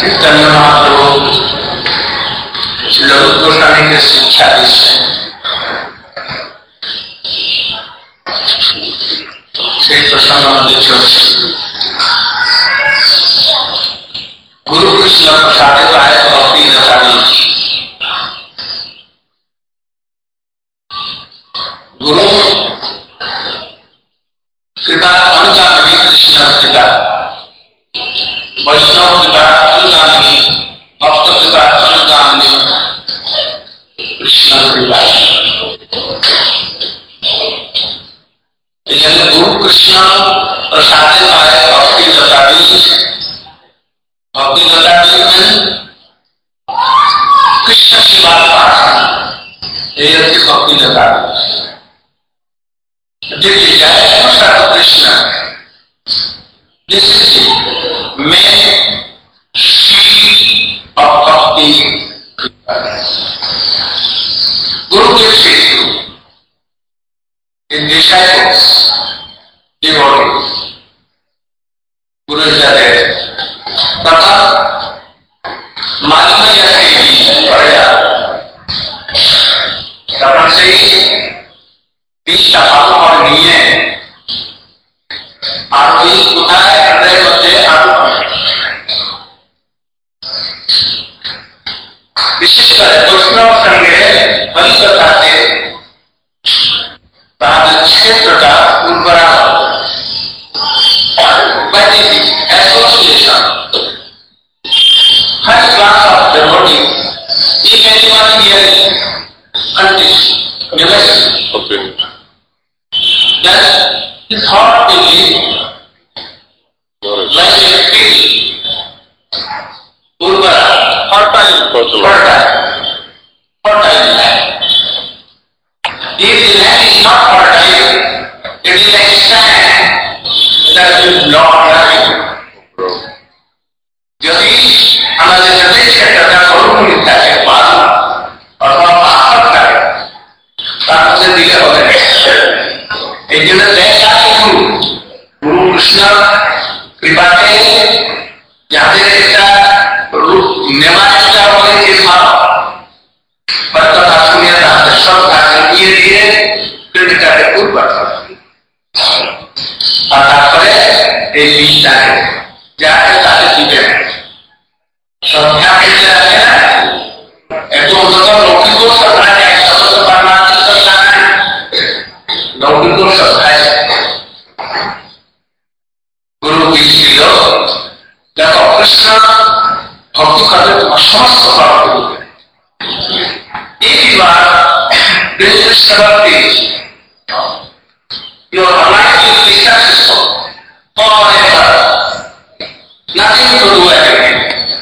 चैतन्य महाप्रभु लघु गोस्वामी के शिक्षा विषय সেই প্রসঙ্গ আমাদের চলছে। গুরু কৃষ্ণ প্রসাদে পায় ভক্তি যথানি गुरु कृपा अनुगामी कृष्ण कृपा वैष्णव कृपा अनुगामी भक्त कृपा अनुगामी कृष्ण कृपा। गुरु कृष्ण प्रसाद पाए भक्ति जतावी कृष्ण सेवा ये भक्ति जतावी कृष्ण में भक्ति गुरु के शिष्य इन disciples devotees गुरु जाते तथा मालूम है पढ़ा तब से बीच भागों और नहीं आरोही उठाए हृदय मध्य विशेषकर वैष्णव संगे बलि बताते क्षेत्र का उर्वरा एसोसिएशन हर class of devotee if anyone here countries that his heart will be like a tree, urbara, fertile land. If the land is not fertile, it is like sand that will not rise. यदि हमारे हृदय क्षेत्र का स्वरूप मिलता है बालू अथवा पाथर का ताकत से दिले हो गए गुरु कृष्ण कृपा के जाते रूप निमाचता हो गई पर कथा सुनिए सब धीरे धीरे कृतिका के पूर्व तात्पर्य एक बीच जाके ताते जीते संध्या के जाते हैं एक तो मतलब लौकिक को सपना है सतत परमात्मा सपना है लौकिक को सपना है गुरु विष्णु देखो कृष्ण भक्ति करते तो समस्त प्राप्त हो गए एक ही बार कृष्ण भक्ति your life will be successful forever nothing to do again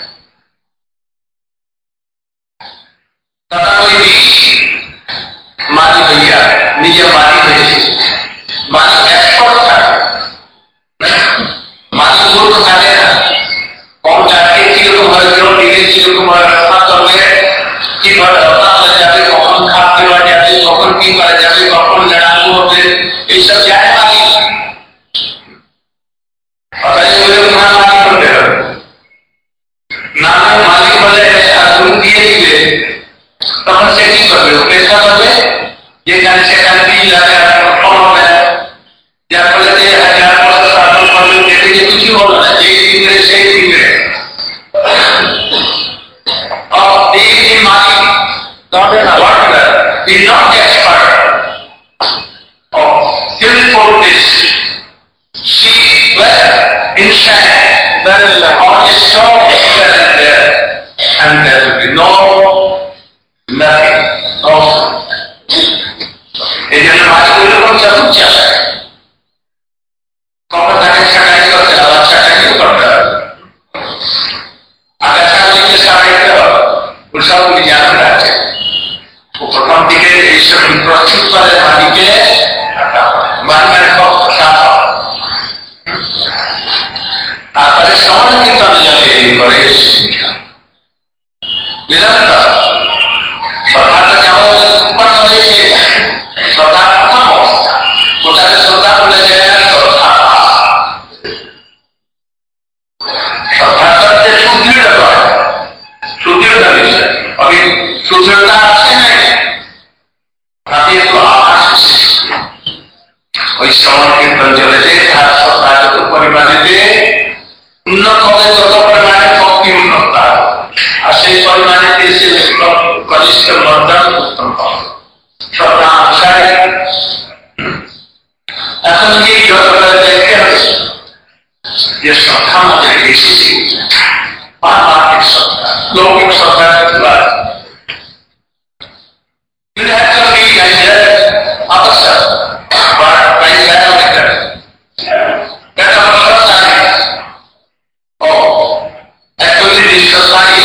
तथा कोई भी माली भैया निजे माली भैया माली एक्सपर्ट था माली मूर्ख था ना कौन जाके चीजों को भर करो नीले चीजों को भर रखा तो वे कि भर रखा लग जाते कौन खा पीवा जाते कौन पी पा जाते कौन लड़ाकू होते ये सब जाने वाली और ऐसे मुझे कहाँ माली बनते हैं ना माली बने तुम दिए दिए तब से नहीं कर रहे हो कैसा कर रहे ये जाने से जाने भी लगा कौन हो गया या बोले थे 1000 सालों पहले कहते ये कुछ ही हो रहा है एक दिन में से दिन में और एक दिन माली God is not expert of till for this she were inside there is all the strong experience there and there will be no nothing no ये जन माली बोले कौन सा कुछ चल रहा है कौन सा अच्छा नहीं करते अच्छा नहीं करता अगर अच्छा के सारे तो उनका वो ज्ञान रहते वो प्रथम दिखे ईश्वर प्रस्तुत वाले माली के मान में को साफ आपरे समान की तरह जाने करे निरंतर स्वतः जाओ ऊपर चले स्वतः खत्म हो स्वतः स्वतः बोले जाए स्वतः करते सुधीर ना विषय अभी सूत्रता আছে না তাতে তো আকাশ ওই শ্রবণ কীর্তন চলেছে তার সত্তা যত পরিমাণে উন্নত হবে তত পরিমাণে ভক্তি উন্নত আর সেই পরিমাণে দেশে কনিষ্ঠ মর্যাদা উত্তম হবে শ্রদ্ধা অনুসারে এখন কি যতটা দেখতে হবে যে শ্রদ্ধা আমাদের এসেছে পারমাত্মিক শ্রদ্ধা লৌকিক শ্রদ্ধা You have to be like that officer, but like that officer. That's our society. Oh, actually this society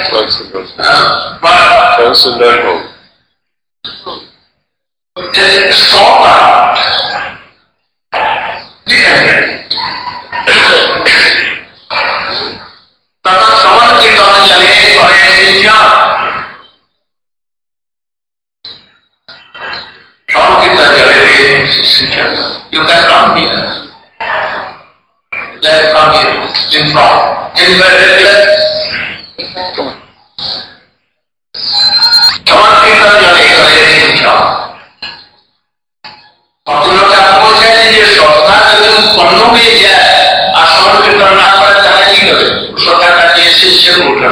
is stronger. तथा श्रवण कीर्तन चले करे श्रवण कीर्तन चले you can come here. Let's come here in front. In श्रवण कीर्तन चले करे ভদ্রলোকটা বলছেন যে শ্রদ্ধা যদি উৎপন্ন হয়ে যায় আর শ্রবণ কীর্তন না করে তাহলে কি হবে শ্রদ্ধা কাছে এসে সে উঠে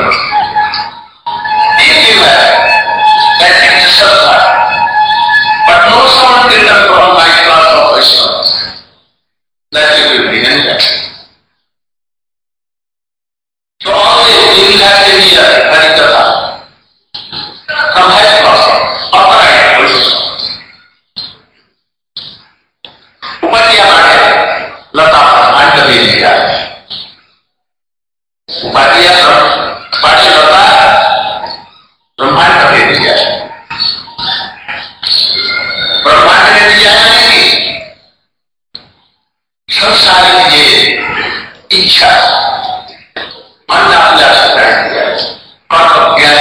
শ্রদ্ধা but no শ্রবণ কীর্তন from my class of Vaishnavas. That you will begin that. So always you will have to be a Harikatha from that person, authorized Vaishnava. Upadhyay माने लता ब्रह्मांड में लिखा है उपाध्याय पाठ्य लता ब्रह्मांड में लिखा है ब्रह्मांड में लिखा है कि संसार की ये इच्छा मन अभिलाष कर्म ज्ञान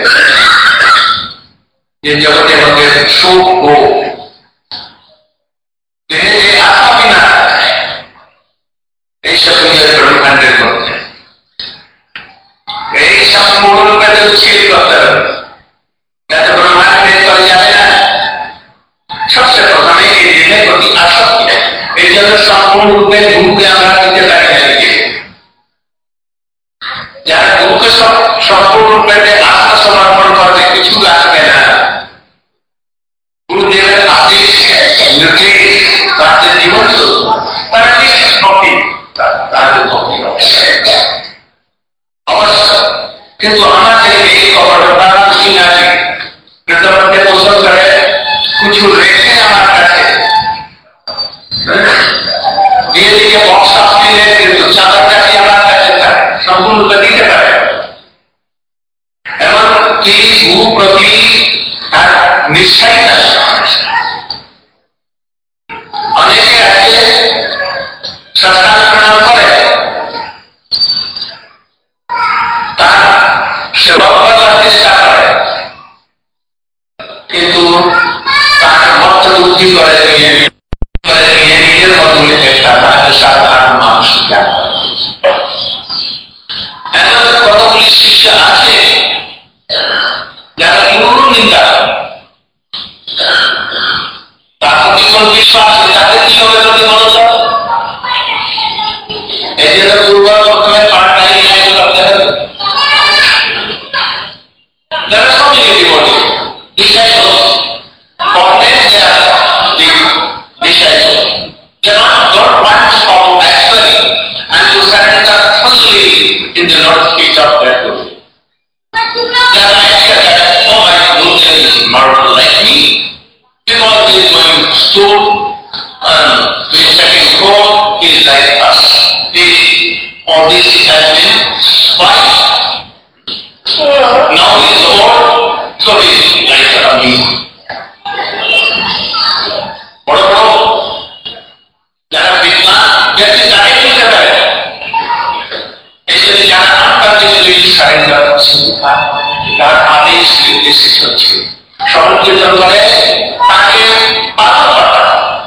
ये जगते होते सुख हो आत्मा बिना ऐसा ब्रह्मांड करते ऐसा मूल रूप में छेद करते हैं ब्रह्मांड में कर जाए ना सबसे प्रथम ये जिन्हें प्रति आसक्ति है इस जगह संपूर्ण रूप में भूख के हमारा नीचे लगे जाएंगे जहाँ भूख संपूर्ण रूप में आत्मा समर्पण करते कुछ लाभ में ना गुरुदेव आदेश है निर्देश তাদের জীবন তারা কি ভক্তি তাদের ভক্তি অবশ্য কিন্তু আমাদের এই খবরটা খুশি না আছে প্রথমে পছন্দ করে কিছু রেখে আমার কাছে দিয়ে দিকে বক্স আসলে কিন্তু চাদরটাকে আমার কাছে সম্পূর্ণ দিতে পারে এমন কি ভূপ্রতি আর নিশ্চয় না অনেকে আছে সস্তান প্রণাম করে তার সেবা করার চেষ্টা করে কিন্তু তার মত বুদ্ধি করে নিয়ে নিজের মতগুলি চেষ্টা করে সাধারণ মানুষ এমন কতগুলি শিষ্য আছে যারা গুরুর নিন্দা তার প্রতি কোন বিশ্বাস তাদের কি হবে যদি মানুষ এই যে পূর্ব প্রথমে পার্ট নাই করতে হবে যারা সব মিলিয়ে বলে বিষয় in the Lord's speech of that Guru. Then I said that, oh my Guru is marvel like me. Because he is going to school and to the second floor, he is like us. All this has been twice. Now he is old, so he is like me. বড় বড় যারা বিদ্বান ব্যক্তি তাকে বুঝতে পারে এই জন্য যারা আত্মাকে যদি সারেন্ডার তার আদেশ নির্দেশ হচ্ছে সংকীর্তন করে তাকে বাধা পাঠা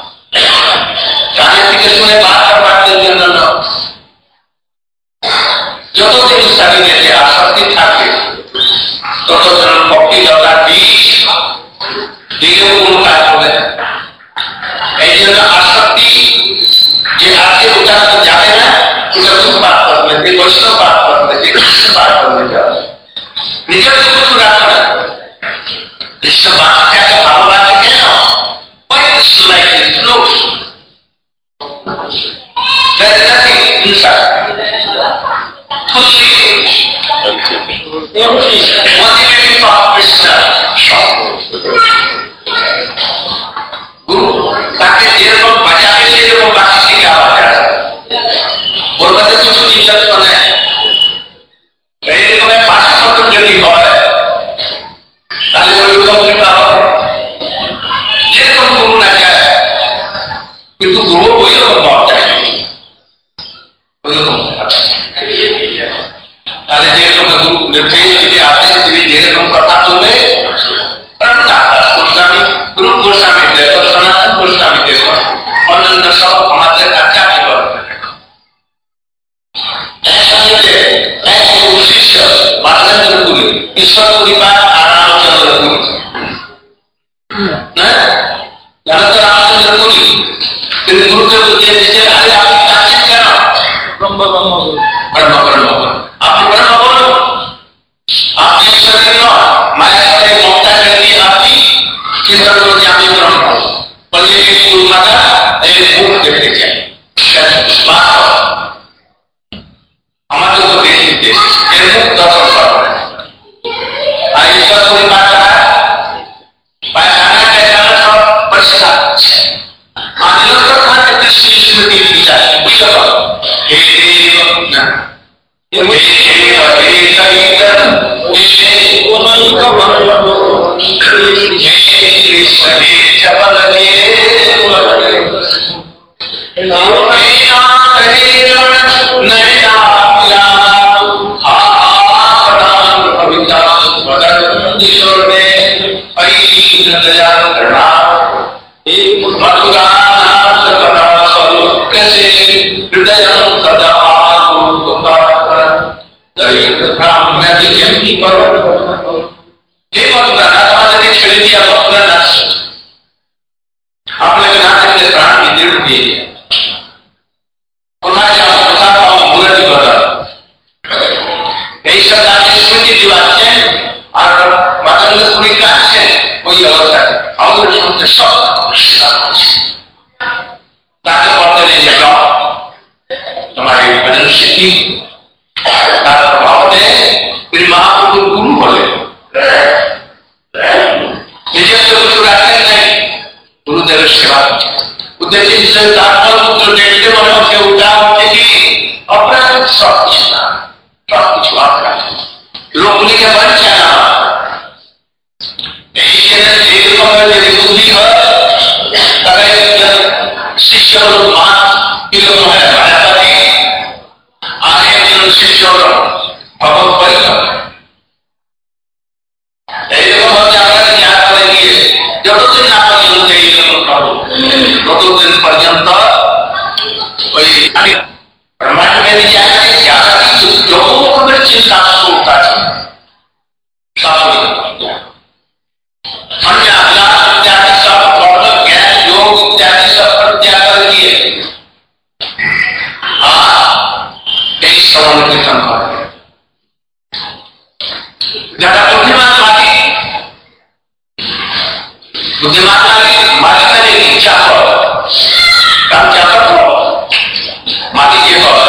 কানের দিকে শুনে বাধা পাঠদের জন্য যতদিন শরীরে আসক্তি থাকে ততজন ভক্তি দরকার বীজ দিলেও কোনো কাজ হবে না। এই জন্য আসক্তি যে আছে ওটা তো যাবে না, ওটা খুব পাঠ করবে, যে বৈষ্ণব পাঠ করবে, যে কৃষ্ণ পাঠ করবে যাবে, নিজের তো কিছু রাখবে না। কৃষ্ণ বাচ্চাকে ভালোবাসে কেন? Why Krishna like his clothes? There is nothing inside. Fully motivated for Krishna. Guru তাকে যেরকম বাজাবে সেরকম বাকি থেকে আওয়াজ আসে, ওর কাছে কিছু চিন্তা করে না। এইরকম পাঁচশত যদি হয় তাহলে ওইরকম কৃপা হবে, যেরকম গুরু না চায়, কিন্তু গুরু ওইরকম পাওয়া যায় ওইরকম। তাহলে যেরকম গুরু নির্দেশ যদি আসে, তিনি যেরকম কথা বলবে, গোস্বামী গুরু গোস্বামী দেব, সনাতন গোস্বামী দেব, অন্যান্য সব আমাদের আচার্য করবে। শিষ্য বালচন্দ্র পুরী, ঈশ্বর পরিবার আর রামচন্দ্র পুরী, জানো তো রামচন্দ্র পুরী তিনি গুরুকে বুঝিয়ে দিচ্ছেন, আরে আপনি চাচ্ছেন কেন ব্রহ্ম ব্রহ্ম ব্রহ্ম ব্রহ্ম, আপনি ব্রহ্ম বলুন, আপনি ঈশ্বরের নয়, মায়ের সাথে মমতা দিয়ে আপনি চিন্তা করুন যে আমি ব্রহ্ম বলে গুরু মাতা এই মুখ দেখতে চাই। আমাদের তো বেশি দেশ এর মুখ দর্শন করা, আর ঈশ্বর পরিবার পায়খানা টায়খানা সব পরিষ্কার আর নিরন্তর থাকে কৃষ্ণ স্মৃতির বিচার বুঝতে পারো। ছেড়ে দিয়ে আপনারা নাচ, আপনাকে না দেখলে প্রাণ বিদ্যুৎ দিয়ে ওনাকে আমার কথা আমার ভুলে দিব না। এইসব গাছের স্মৃতি দিবাচ্ছেন আর বাচ্চাদের পুরী কাটছেন, ওই অবস্থায় আমাদের শুনতে সব তাকে বলতে নেই যে তোমার এই ভজন শিখি, তার প্রভাবে তিনি মহাপ্রভুর গুরু হলেন। নিজের তো কিছু রাখেন নাই, গুরুদেবের সেবা উদ্দেশ্যে হিসেবে তার পুত্র দেখতে মনে হচ্ছে ওটা হচ্ছে কি অপরাধ, সব কিছু না, সব কিছু আপনার লোকগুলিকে মানছে না। এই রকমের যদি বুদ্ধি হয় তাহলে শিষ্য হল মান কিরকম হয় ভাড়াবাড়ি, আর একজন শিষ্য হল ভগবত পরীক্ষা। এইরকম হচ্ছে আমরা জ্ঞান করে গিয়ে যতদিন না পর্যন্ত এইরকম পাবো ততদিন পর্যন্ত ওই ব্রহ্মাণ্ডের জায়গায় যারা কিছু যত রকমের চিন্তা করতে আছে সব इत्यादि सब ज्ञान योग इत्यादि सब पर त्याग कर दिए एक सवाल के संभव ज्यादा बुद्धिमान मालिक ने इच्छा हो काम क्या करो मालिक ये हो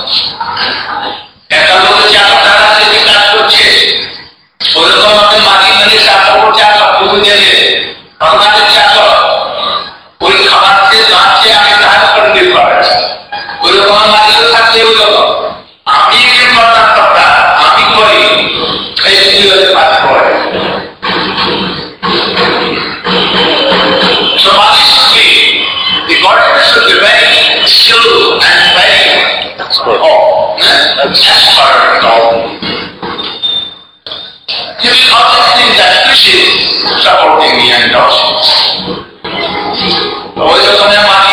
एक लोग चार तारा से विकास করছে ওরকম আপনি মালিক মানে চাকর চাকর বুঝে দিলে আমাদের চাকর ওই খাবার খেয়ে যাচ্ছে আমি কাজ করে দিতে পারে ওইরকম মালিক থাকলে ওইরকম আমি যে কথা আমি করি এই কাজ করে so honestly the godliness should be very skilled and very expert giving all the things that wishes supporting me and nonsense. ওই যখন মানি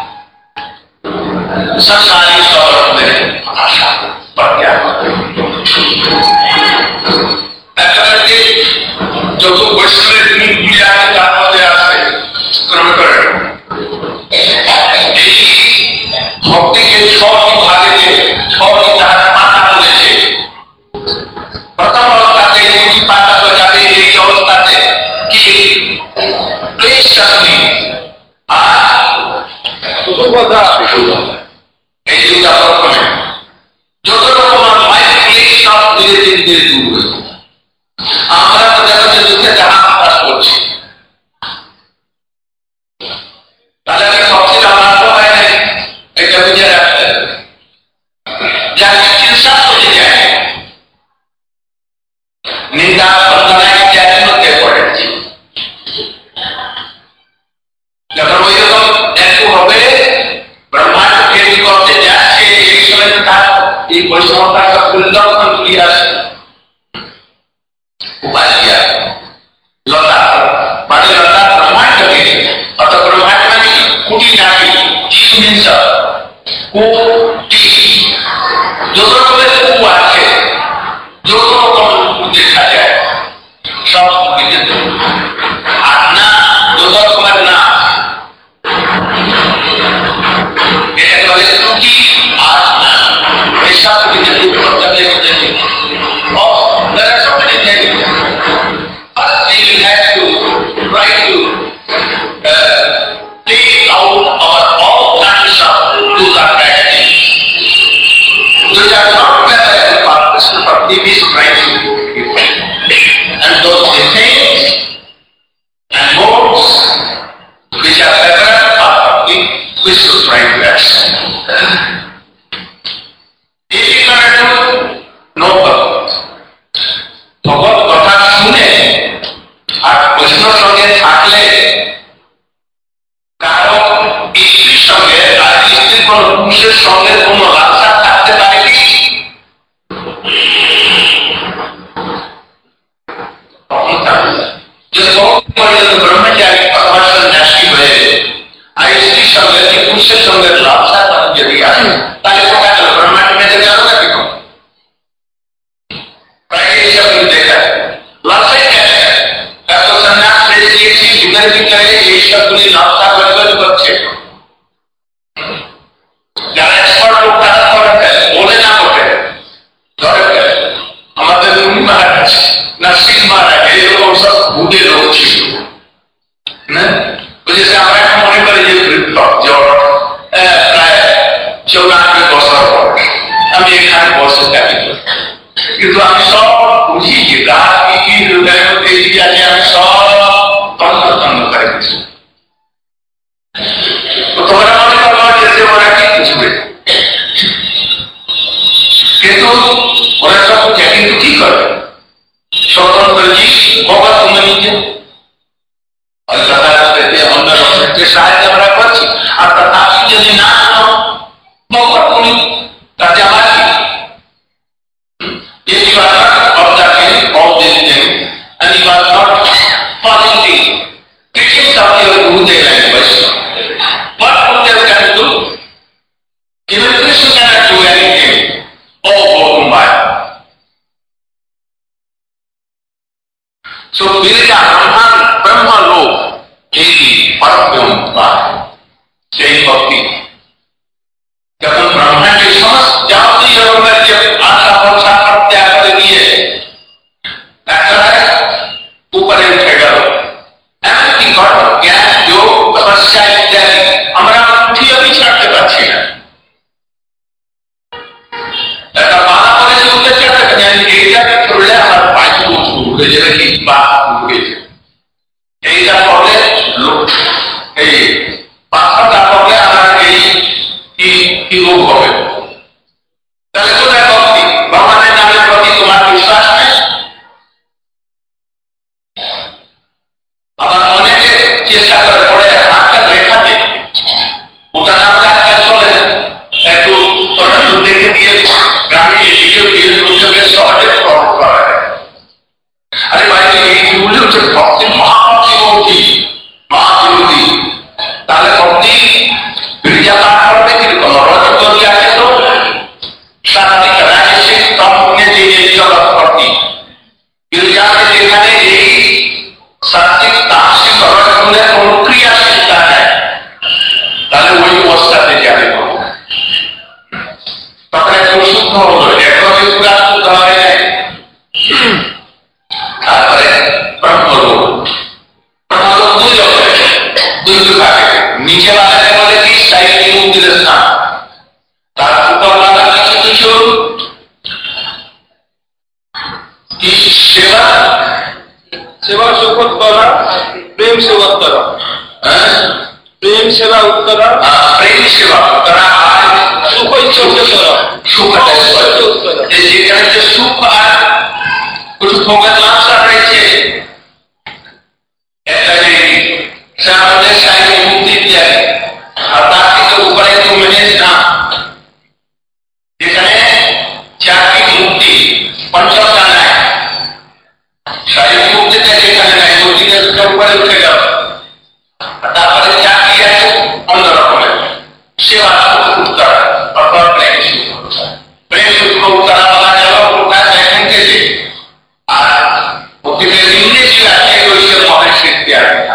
संसारी स्वरूप में आशा बढ़ गया। কু টি যত রকমের কু আছে, যত রকম দেখা যায় সব বিদ্যুৎ। আর না যত রকমের না, এটাকে বলে ত্রুটি আর না, এসব বিদ্যুৎ করতে হবে। Oh, there are so many things. First, we have to try to take out all kinds of good and bad things, which are not better for Krishna Bhakti is trying to give. And those things and modes which are better for Bhakti, we should try to accept. If you cannot do, no problem. ভগবত কথা শুনে আর বৈষ্ণব সঙ্গে থাকলে কারণ স্ত্রীর সঙ্গে আর স্ত্রীর কোন পুরুষের সঙ্গে কোন লালসা থাকতে পারে কি? যদি ব্রহ্মচারী অথবা সন্ন্যাসী হয়ে আর স্ত্রীর সঙ্গে পুরুষের সঙ্গে লালসা যদি আসে, তাহলে কোথায় গেল? ব্রহ্মাণ্ড মেজে গেল না কি? দেখা লালসাই গেছে, এত সন্ন্যাস বেঁচে দিয়েছি, যুগের ভিতরে এইসবগুলি লালসা গড়বড় করছে। যারা এক্সপার্ট লোক তারা ধরে ফেলে, বলে না বটে ধরে ফেলে। আমাদের মুনি মহারাজ নরসিং মহারাজ এরকম সব ভূতের লোক ছিল না, বুঝেছে? আমরা এখন মনে করি যে প্রায় 94 বছর পর আমি এখানে বসে থাকি, কিন্তু আমি সব বুঝি যে গাছ কি হৃদয়ের মধ্যে আছে, আমি সব তন্ন তন্ন করে দিচ্ছি। তোমরা মনে করো যে ওরা কি বুঝবে, কিন্তু ওরা সব বুঝে, কিন্তু কি করবে? স্বতন্ত্রজি বাবা তুমি নিজে অন্য রকমের সাহায্য আমরা করছি, আর তথাপি যদি না বাবা তুমি তাতে আমার কি? If you are not observing all these things and you are not following the teachings of your Gurudev and Vaishnava, what Gurudev can do? Even Krishna cannot do anything. Oh, Gokumbai. So, Virya Brahma Lok, Jai Parabrahma, Jai Bhakti. যখন ব্রহ্মাণ্ডের সমস্ত যাবতীয় রকমের যে আশা ভরসা ত্যাগ করে দিয়ে উপরে উঠে গেল, এমনকি ঘটক জ্ঞান যোগ তপস্যা ইত্যাদি আমরা উঠিয়ে ছাড়তে পারছি না। একটা বাধা করে যে উঠে চড়তে পারি, এইটাকে করলে আমার পায়ে উঠে যাবে কি বা উঠে যাবে, এইটা করলে এই পাথরটা করলে আমার এই কি রোগ হবে? তাহলে কোথায় ভক্তি? ভগবানের নামের প্রতি তোমার বিশ্বাস নেই। আবার অনেকে চেষ্টা করে পড়ে হাতটা রেখাতে ওটা নাম কাজটা চলে একটু দেখে দিয়ে গ্রামে এদিকে সহজে প্রভাব করা যায়। আরে ভাই এই বলে হচ্ছে ভক্তি মহাভক্তি মহাবিরোধী, তাহলে ভক্তি বিরজা পাঠ করবে কিরকম? রজতী আছে তো সাত্বিক রাজসিক তমগুণে যে জগৎ ভক্তি, বিরজাতে যেখানে এই সাত্বিক তামসিক রজগুণের কোন ক্রিয়াশীলতা নেই, তাহলে ওই অবস্থাতে যাবে তখন একটু শুদ্ধ হলো, একভাবে পুরা শুদ্ধ হয় নাই। তারপরে ব্রহ্মলোক, ব্রহ্মলোক দুই ভাগে, নিচে বাগানে বলে কি সাহিত্য মন্দিরের স্থান, তার উপর বাগানে কিছু কিছু সেবা সেবা সুখোত্তরা, প্রেম সেবা উত্তরা, প্রেম সেবা উত্তরা, প্রেম সেবা উত্তরা আর সুখ উত্তরা, সুখ উত্তরা, যেখানে যে সুখ আর কিছু ভোগের লালসা রয়েছে, আমাদের সাহিত্য মুক্তি ইত্যাদি, আর তার থেকে উপরে তো মেনে না, যেখানে চাকরি মুক্তি পঞ্চমটা নাই, শারীরিক মুক্তিটা যেখানে নাই, মসজিদের উপরে উঠে গেল, তারপরে চাকরি আছে অন্য রকমের সেবা উত্তর को उतारा वाला जगह उठा बैठने के लिए निम्न शिलाते तो इसे मॉडल इत्यादि था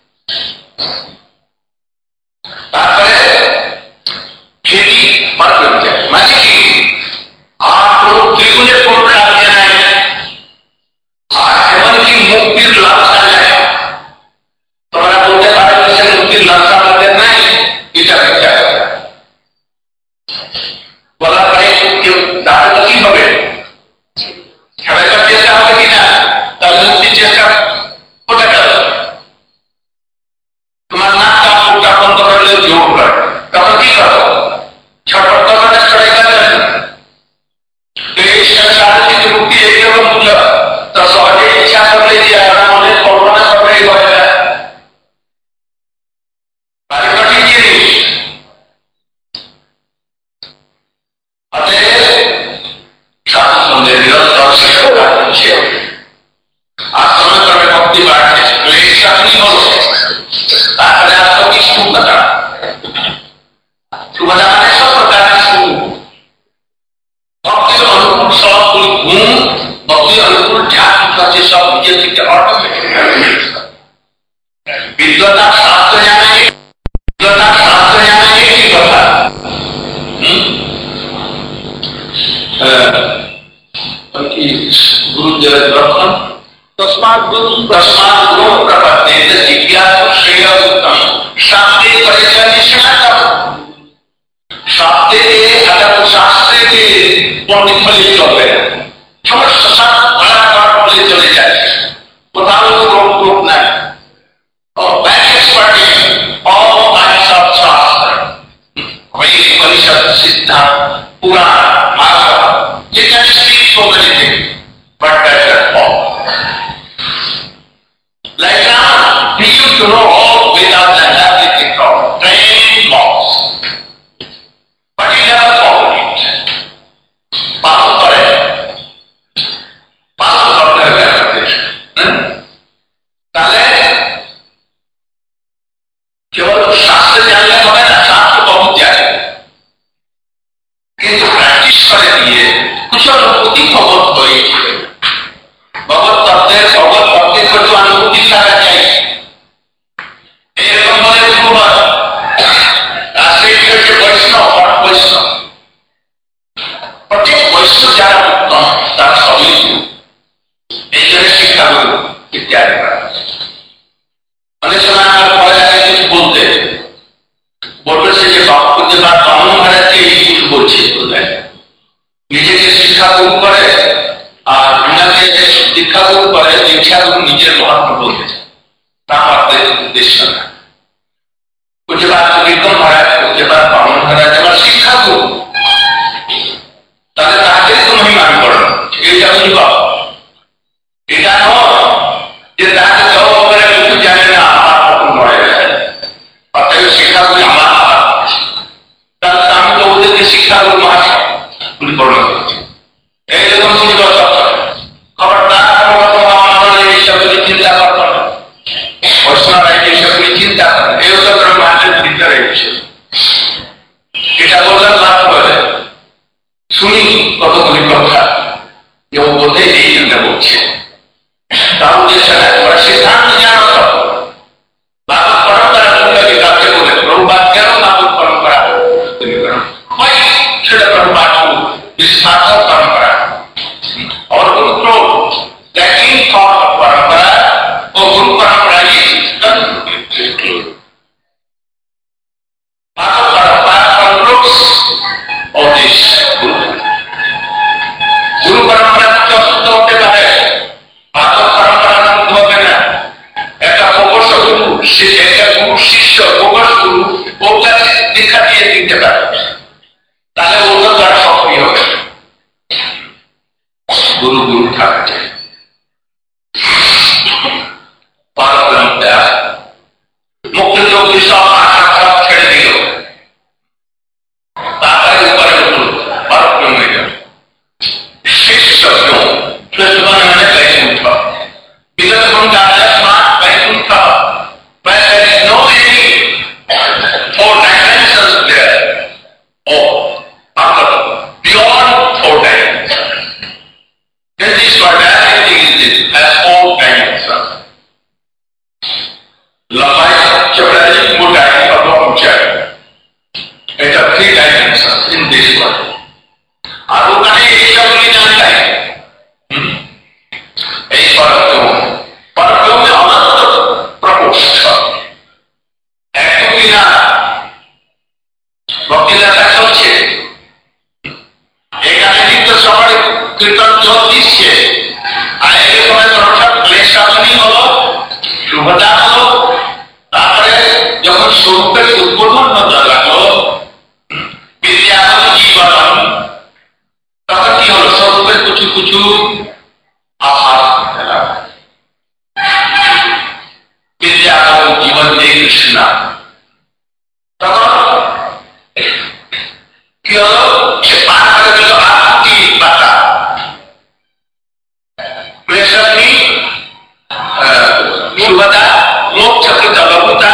खेती माने कि आप लोग त्रिगुणे पूर्ण लाभ लेना है जीवन की मुक्ति लाभ है तुम्हारा बोलते बारे से मुक्ति लाभ लेना है विचार क्या बोला पड़े दादा की बगे चेष्टा হবে কিনা তার মুক্তি চেষ্টা কোটা গেল তোমার নাকটা মুখটা বন্ধ করলে জোর করে তখন কি করো ছটফট করবে চলে গেলেন এই সংসারে মুক্তি এইরকম মূল্য তো সহজে ইচ্ছা করলে যে আমাদের কল্পনা করলেই হয় না বাড়ি কঠিন জিনিস অতএব शास्त्र निरंतर शिक्षा है आज समय पर भक्ति बांटने क्लेश नहीं हो ताकि आपको की शुभ बता शुभ बताने सब प्रकार की शुभ भक्ति अनुकूल सब गुण भक्ति अनुकूल जाति का जो सब विजय के ऑटोमेटिक विद्वता शास्त्र जाने की कथा गुरु जगत ब्रह्म तस्मात् गुरु प्रपत्ति जिज्ञासु श्रेय उत्तम शास्त्रे परिचय निष्णातम शास्त्रे अगर शास्त्रे के पंडित फलित चल गए समस्त शास्त्र बड़ा फलित चले जाए बताओ रोक नहीं और back expertise all kinds of shastra वही परिषद सिद्धांत पुराण महाभारत ये can speak so many things but that's all like now we used to know all Vedas and everything from trained laws but you never follow it पालन करते ताले केवल शास्त्र जानले হবে না शास्त्र बहुत जाने किंतु प्रैक्टिस करे दिए कुछ अनुभूति भगवत होई भगवत तत्व भगवत भक्ति को जो अनुभूति लागा चाहिए एरकम বলে প্রভুপাদ রাষ্ট্রীয় যে বৈষ্ণব প্রত্যেক বৈষ্ণব যারা উত্তম তারা সবই এই জন্য শিক্ষাগুরু ইত্যাদি অনেক সময় আমার পরে কিছু বলতে বলতেছে যে বাপুকে বা তমন হারাতে এই কিছু বলছে বললেন নিজেকে শিক্ষাগুরু করে আর ওনাকে শিক্ষাগুরু করে দীক্ষাগুরু নিজের মহাত্মা বলতে চায় তা আমাদের উদ্দেশ্য না उसके बाद विक्रम महाराज उसके बाद बामन महाराज আমার শিক্ষাগুরু তাহলে তাকে তুমি মান করো এটা বুঝবা এটা নয় যে তাকে যাও করে কিছু জানে না আমার প্রথম পড়ে অতএব শিক্ষাগুরু আমার তাহলে আমি তো ওদেরকে শিক্ষাগুরু মহাশয় বলে বর্ণনা করছি এইরকম বুঝবা খবরদার আমাদের এইসব চিন্তা করতে হবে বৈষ্ণবরা এইসব চিন্তা করে এই হলো ব্রহ্মাণ্ডের ভিতরে এটা বললাম মাত্র বলে শুনি কতগুলি কথা যে ও বলতে এই চিন্তা করছে তার উদ্দেশ্য না তোমরা সিদ্ধান্ত জানো তো ভাগবত পরম্পরা তোমাকে কাছে বলে প্রভুপাদ কেন ভাগবত পরম্পরা তুমি করো ওই সেটা প্রভুপাদ विश्वास परंपरा और उनको टैकिंग थॉट परंपरा और गुरु परंपरा ये परंपरा कंट्रोल्स और दिस गुरु परंपरा तो शुद्ध होते है भागवत परंपरा शुद्ध होते ना ऐसा फोकस गुरु शिष्य फोकस गुरु वो दीक्षा दिए दिखते पारे তাহলে অন্য দ্বারা সক্রিয় হবে গুরু গুরু থাকতে মুক্ত যোগী সব আশা সব ছেড়ে দিল তারপরে উপরে উঠল পরক্রম হয়ে গেল শিষ্য মানে Vaikuntha বিগতগণ রাজস্মাৎ Vaikuntha but there is no any four dimensions there. Oh, beyond four dimensions. কীর্তন দিচ্ছে, আর এই সময় হঠাৎ ক্লেশাবলী হলো, শুভদা হলো, তারপরে যখন স্বরূপের উদ্বোধন হতে লাগলো বিদ্যাগত জীবন, তখন কি হলো স্বরূপের কিছু কিছু আভাস হতে লাগলো। বিদ্যাগত জীবন যে কৃষ্ণ, তখন কি হলো সে পার করে দিল আত্মী পাতা, প্রেসী সুভদা লোক চকিত লঘুতা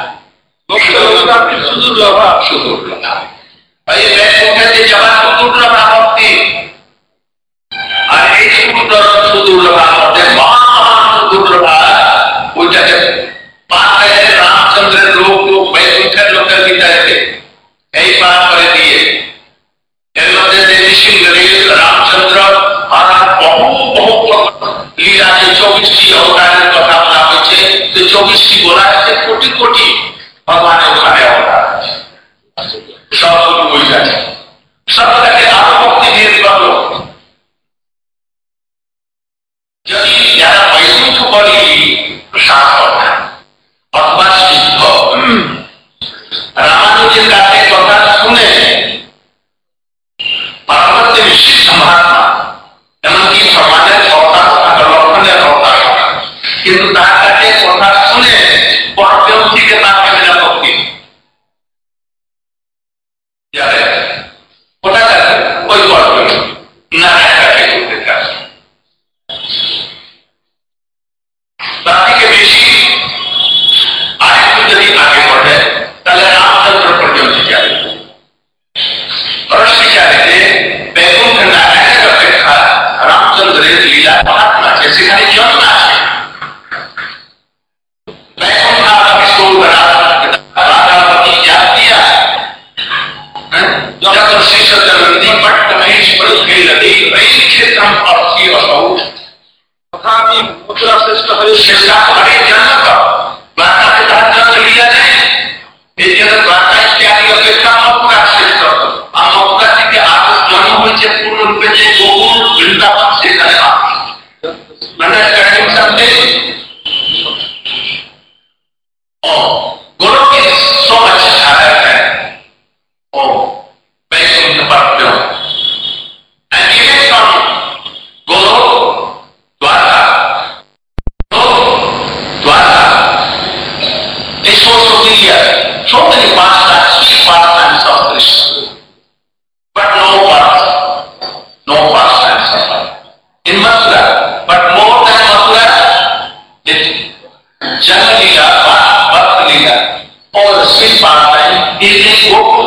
সুদুর্লভা সুদুর্লভা। এই ব্যাংকে যাওয়ার সুদুর্লভা ভক্তি, আর এই সুদুর্লভার মধ্যে মহান সুদুর্লভা ওইটাকে পার করে রামচন্দ্রের লোক লোক বৈকুণ্ঠের লোকের ভিতরে এই পার করে দিয়ে এর মধ্যে যে রামচন্দ্র আর বহু বহু লীলা, যে 24টি অবতারের কথা বলা হয়েছে, যে 24টি বলা হয়েছে, কোটি কোটি ভগবানের ওখানে অবতার সবগুলো বই আছে, সবটাকে আরো ভক্তি দিয়ে পাবো। যদি যারা বৈকুণ্ঠ বলি সাধক অথবা সিদ্ধ রামানুজের কাছে কথা শুনে পরবর্তী নিশ্চিত মহাত্মা, এমনকি সমাজের সরকার লক্ষণের সরকার, কিন্তু তার কাছে কথা শুনে পরকেও থেকে তার কাছে ভক্তি যাবে ওটা কাছে ওই পর্ব না কাছে করতে চায়। তার থেকে বেশি আরেকটু যদি আগে बढ़े তাহলে রামচন্দ্র পর্যন্ত যাবে। বিচারে বেগুন নারায়ণের অপেক্ষা রামচন্দ্রের লীলা মাহাত্ম আছে, সেখানে জন্ম আছে। जगत शिष्य पट्ट महेश्वर नदी वही क्षेत्र अर्थी असौ तथापि मुद्रा श्रेष्ठ हरे श्रेष्ठ हरे जन्म वार्ता के तहत जन्म लिया जाए, जगत वार्ता इत्यादि अपेक्षा मथुरा श्रेष्ठ। আর মথুরা থেকে আগে জন্ম হয়েছে পূর্ণরূপে যে গোকুল বৃন্দাবন, সেখানে মানে সামনে Golok is so much higher than Vaikuntha Parapyo. And even from Golok, Dwarka, is so superior. So many pastimes, sweet pastimes of Krishna. But no pastimes of life. In Mathura, but more than Mathura, it Janalila, Bhakti-lila, or the sweet pastime is in Gokul.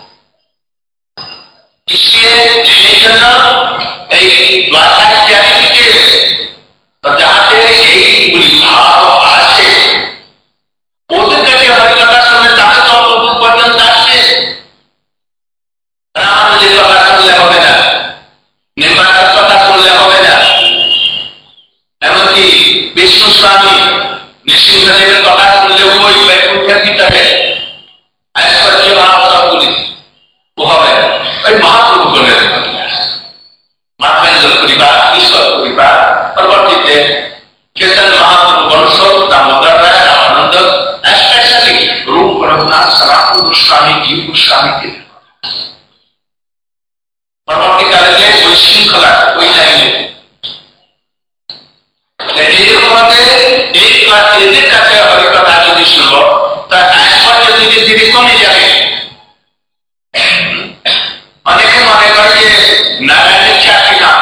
इसलिए जिनेचना एक द्वारा इत्यादि के बताते यही भाव आशे ওদের কাছে হরিকথার সঙ্গে তাকে তো প্রভু পর্যন্ত আসছে। রামানুজের কথা শুনলে হবে না, নির্বাচনের কথা শুনলে হবে না, এমনকি বিষ্ণু স্বামী নৃসিংহদেবের কথা শুনলে ওই বৈকুণ্ঠের ভিতরে ঐশ্বর্য ভাবগুলি হবে ওই মহাপ্রভু বলে মাধবেন্দ্র পরিবার, ঈশ্বর পরিবার, পরবর্তীতে चैतन्य महाप्रभु वंश दामोदर राय रामानंद, स्पेशली रूप रघुनाथ सनातन गोस्वामी जीव गोस्वामी के परवर्ती काल में कोई श्रृंखला कोई लाइन एक बार এদের কাছে হরিকথা যদি শুনবো তার ঐশ্বর্য ধীরে ধীরে কমে যাবে। অনেকে মনে করে যে নারায়ণের চাকরি না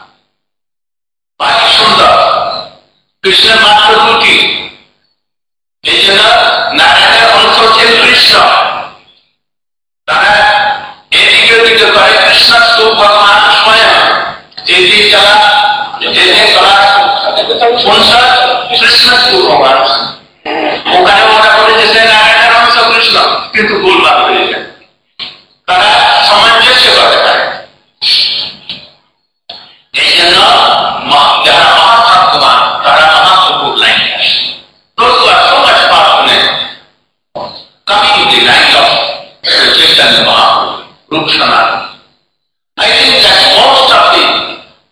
বাকি সুন্দর, কৃষ্ণের মাত্র দুটি, এই জন্য নারায়ণের অংশ হচ্ছে কৃষ্ণ। তারা এদিকে ওদিকে করে কৃষ্ণ স্তূপ ভগবান স্বয়ং, এদিকে যারা যেদিকে করা কৃষ্ণ স্তূপ ভগবান, ওখানে মনে করে যে সে নারায়ণের অংশ কৃষ্ণ, কিন্তু ভুলভাল হয়ে যায়। তারা সামঞ্জস্য করতে পারে। এই জন্য যারা মহাভাগ্যবান তারা মহাপ্রভুর লাইনে আসে। Those who are so much powerful coming in the line of Chaitanya Mahaprabhu, Rup Sanatana. I think that most of the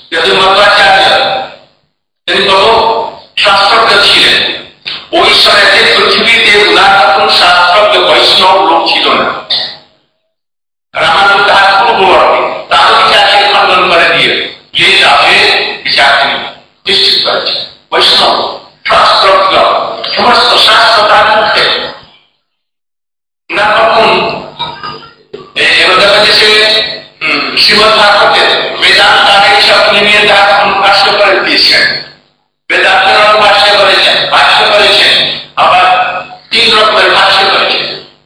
যেহেতু মধ্বাচার্য তিনি কত শাস্ত্রজ্ঞ ছিলেন, ওই সময় পৃথিবীতে উদাহরণ শাস্ত্রজ্ঞ বৈষ্ণব লোক ছিল না। রামানুজ তাহার পূর্ববর্তী তার বিচারকে খণ্ডন করে দিয়ে যে তাদের বিচার তিনি নিশ্চিত করেছেন। বৈষ্ণব শাস্ত্রজ্ঞ সমস্ত শাস্ত্র তার মুখে না। তখন শ্রীমদ ভাগবতের বেদান্ত এইসব নিয়ে তার ভাষ্য করে দিয়েছেন, বেদান্তের ভাষ্য করেছেন, আবার 3 রকমের ভাষ্য করেছেন।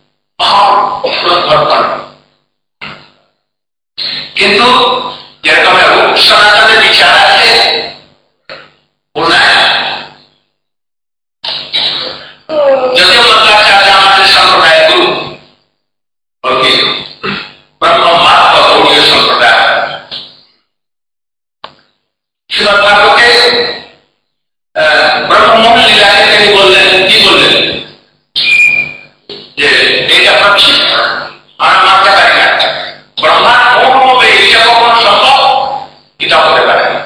কিন্তু যেরকম সনাতনের বিচার আছে যদিও মধ্বাচার্য আমাদের সম্প্রদায় গুরু ব্রহ্মমাত্র গৌড়ীয় সম্প্রদায়। শ্রীমদ ভাগবতে ব্রহ্মমোহন লীলাকে তিনি বললেন, কি বললেন যে এটা প্রক্ষিপ্ত, আমরা মানতে পারি না। ব্রহ্মার মোহ হবে এটা কখনো সম্ভব, এটা হতে পারে না।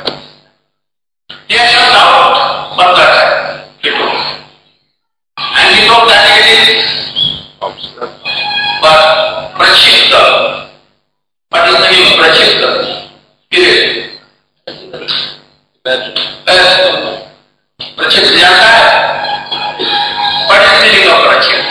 And we know that it is but prachipta. What is the name of prachipta? Prachipta जानता है? What is the meaning of prachipta?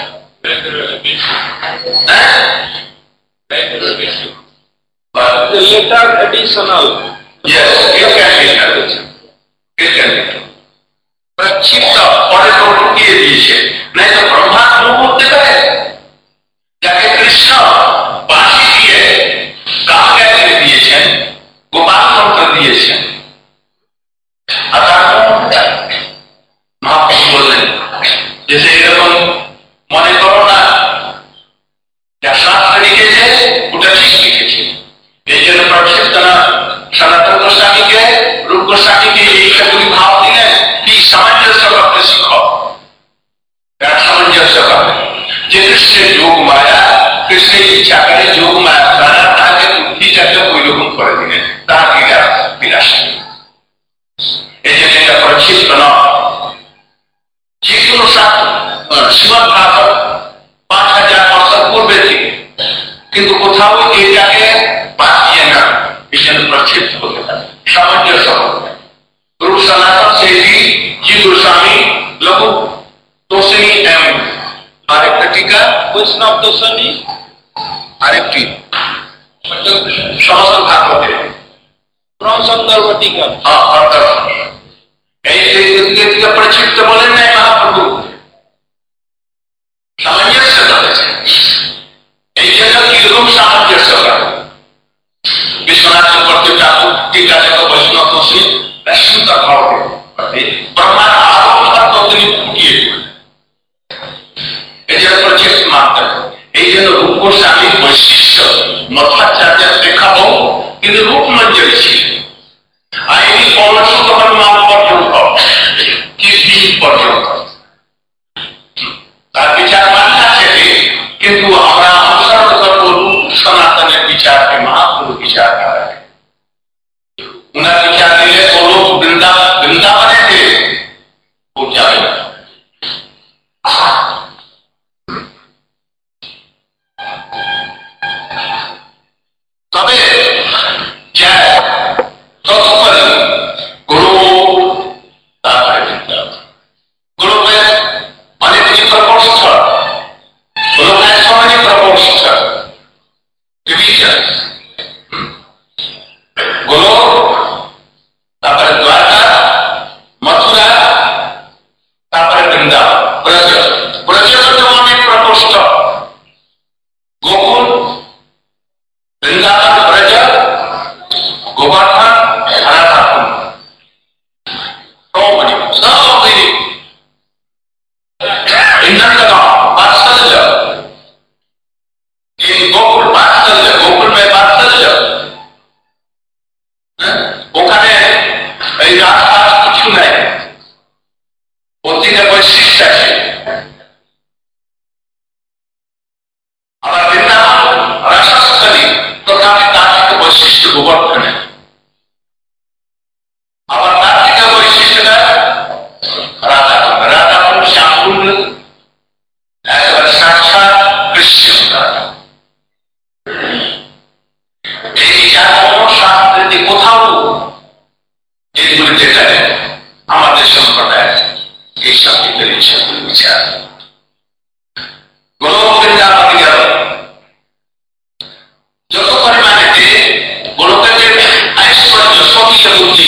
But the later additional. Yes, it can be additional. It can be. প্রক্ষিপ্ত পরে তো ঢুকিয়ে দিয়েছে, নাই তো ব্রহ্মা মুখ করতে পারে। যাকে কৃষ্ণ বাঁশি দিয়ে গান গাইতে দিয়েছেন, গোপাল মন্ত্র দিয়েছেন, আর তার মহাপ্রভু বললেন যে এরকম মনে করো না, যা শাস্ত্র লিখেছে ওটা ঠিক লিখেছে। এই জন্য প্রক্ষিপ্ত না সনাতন গোস্বামীকে, রূপ গোস্বামীকে এইসবগুলি ভাব দিলেন কি সামঞ্জস্য করতে শিখো। সামঞ্জস্য করে যে কৃষ্ণের যোগ মায়া, কৃষ্ণের ইচ্ছা করে যোগ মায়া দ্বারা তাকে বুদ্ধিটাকে ওই রকম করে দিলেন, তার ক্রীড়া বিলাস। এই জন্য এটা প্রক্ষিপ্ত নয়। যে কোনো শ্রীমদ ভাগবত 5000 বছর পূর্বে থেকে, কিন্তু কোথাও এটাকে বাদ দিয়ে না, এই জন্য প্রক্ষিপ্ত হতে পারে, সামঞ্জস্য হতে পারে। रूप सनातन से भी जी गोस्वामी लघु तोषणी एवं आरेक्ट टीका वैष्णव तोषणी आरेक्टी समस्त भागवते क्रम संदर्भ टीका। ऐसे प्रक्षिप्त बोले नहीं महाप्रभु सामंजस्य करेছে, এই জন্য কিরকম সামঞ্জস্য করে विश्वनाथ चक्रवर्ती ठाकुर टीका देखो वैष्णव तोषणी সুন্দর ভাবে ব্রহ্মার আলোচনা তো তিনি ফুটিয়ে এছাড়া প্রচেষ্ট মাত্র। এই জন্য রূপ গোস্বামীর বৈশিষ্ট্য মধ্বাচার্যের দেখাবো, কিন্তু রূপ মঞ্জরি ছিল আইনি পৌরসভা মান পর্যন্ত কি পর্যন্ত তার বিচার মান্য আছে, কিন্তু আমরা অনুসরণ করবো রূপ সনাতনের বিচারকে, মহাপ্রভু বিচার করা। उन्हें विचार दिले वो लोग वृंदावने थे, वो जाए तबे जाए तत्पर गुरु गुरु में अनेक प्रकोष्ठ, गुरु में सभी प्रकोष्ठ डिवीजन गुरु, তারপরে দ্বারকা, মথুরা, তারপরে বৃন্দাবন, ব্রজ। ব্রজের অনেক প্রকোষ্ঠ, গোকুল, বৃন্দাবন, ব্রজ, গোবর্ধন, রাধাকুণ্ড, সৌমনি সব ইন্দ্রনগর বাৎসল্য, গোকুল বাৎসল্য, গোকুল में বাৎসল্য, ওখানে এই রাস্তা কিছু নাই, অতীতে বৈশিষ্ট্য আছে। আবার বৃন্দাবন রাসস্থলী, তথাপি তার থেকে বৈশিষ্ট্য গোবর্ধনে। দেশগুলিতে গেলে আমাদের সম্প্রদায় এই সঙ্গীতের ইচ্ছাগুলি বিচার গোলক বৃন্দাবনে গেল যত পরিমাণে গোলকের ঐশ্বর্য স্বকীয় বুদ্ধি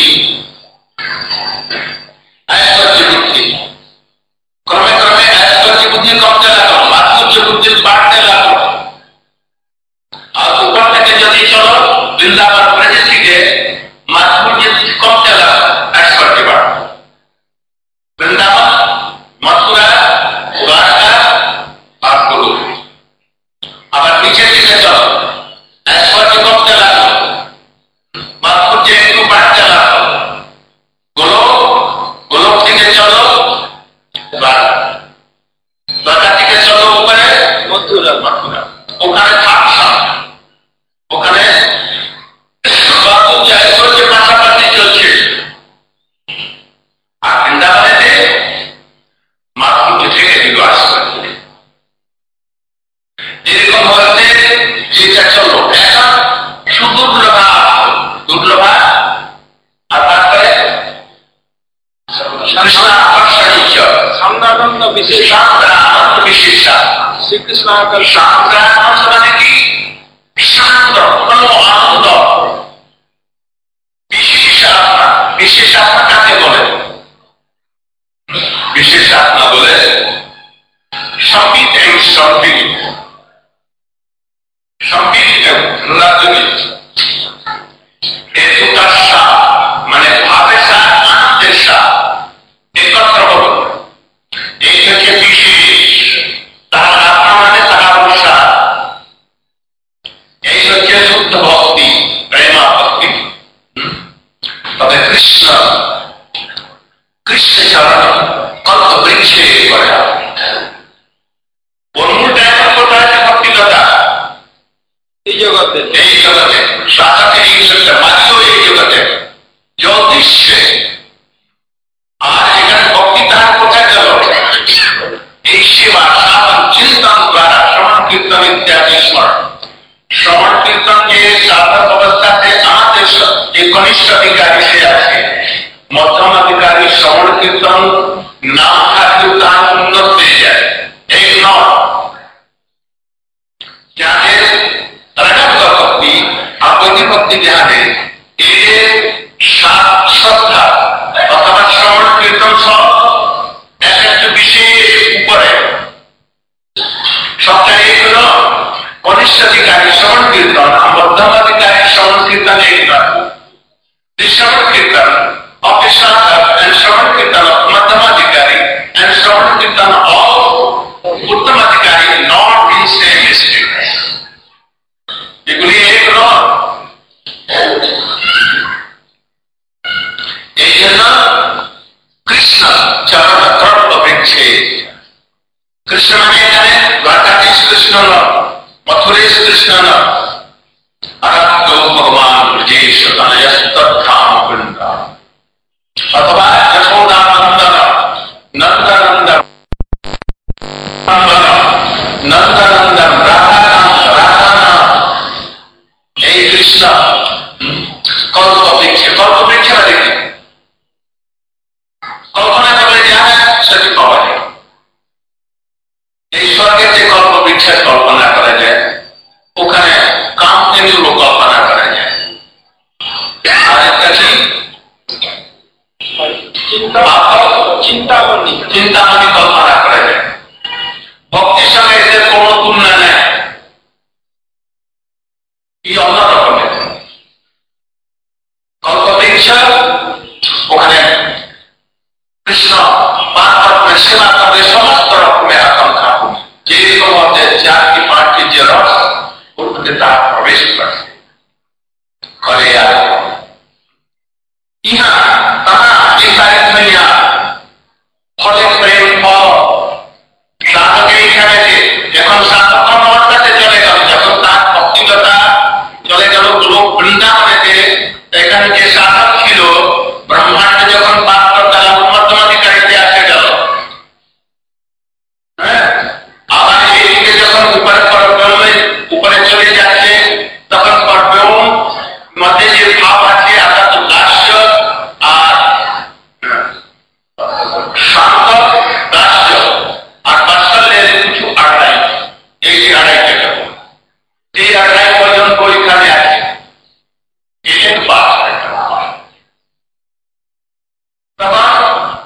ঐশ্বর্য বুদ্ধি ক্রমে ক্রমে ঐশ্বর্য বুদ্ধি কমতে লাগলো মাধুর্য বুদ্ধি বাড়তে লাগলো আর উপর থেকে যদি চলো বৃন্দাবন ব্রজের দিকে মাধুর্য কমতে লাগলো ঐশ্বর্য বাড়লো বৃন্দাবন মথুরা দ্বারকা আর গোলক আবার নিচের দিকে চলো ঐশ্বর্য কমতে লাগলো মাধুর্য একটু বাড়তে লাগলো গোলক থেকে চলো দ্বারকা থেকে চলো উপরে মথুরা ওখানে থাকতাম ওখানে মাধুর্য ঐশ্বর্য পাশাপাশি চলছে আর বৃন্দাবনেতে মাধুর্য থেকে দিল ঐশ্বর্য এরকম হতে যেটা চলো এখন দুর্লভা আর তারপরে সামনানন্দ বিশেষ শ্রীকৃষ্ণ সামনানন্দ মানে কি বিশানন্দ আনন্দ বিশেষ আত্মা কাকে বলে বিশেষ আত্মা বলে সম্বিত এবং সম্বিত এই দুটার সাপ মানে ভাবের সাপ আনন্দের সাপ একত্র হল এই হচ্ছে বিশেষ তাহার আত্মা মানে তাহার সাপ এই হচ্ছে শুদ্ধ ভক্তি প্রেমা ভক্তি তবে কৃষ্ণ চরণ কত বৃক্ষে করে অন্যটা এখন কোথায় আছে ভক্তিলতা এই জগতে সাধাকে মাঝেও এই জগতে জ্যোতিষে আর এখানে ভক্তি তার কোথায় গেল এই সেবা সাধন চিন্তন দ্বারা শ্রবণ কীর্তন ইত্যাদি শ্রবণ কীর্তন যে সাধক অবস্থাতে আমাদের যে কনিষ্ঠ অধিকারী সে আছে মধ্যম অধিকারী শ্রবণ কীর্তন নাম থাকলেও তার উন্নত হয়ে যায় এই নয় যাদের ভক্তি আর প্রতিভক্তি যাদের এদের শ্রদ্ধা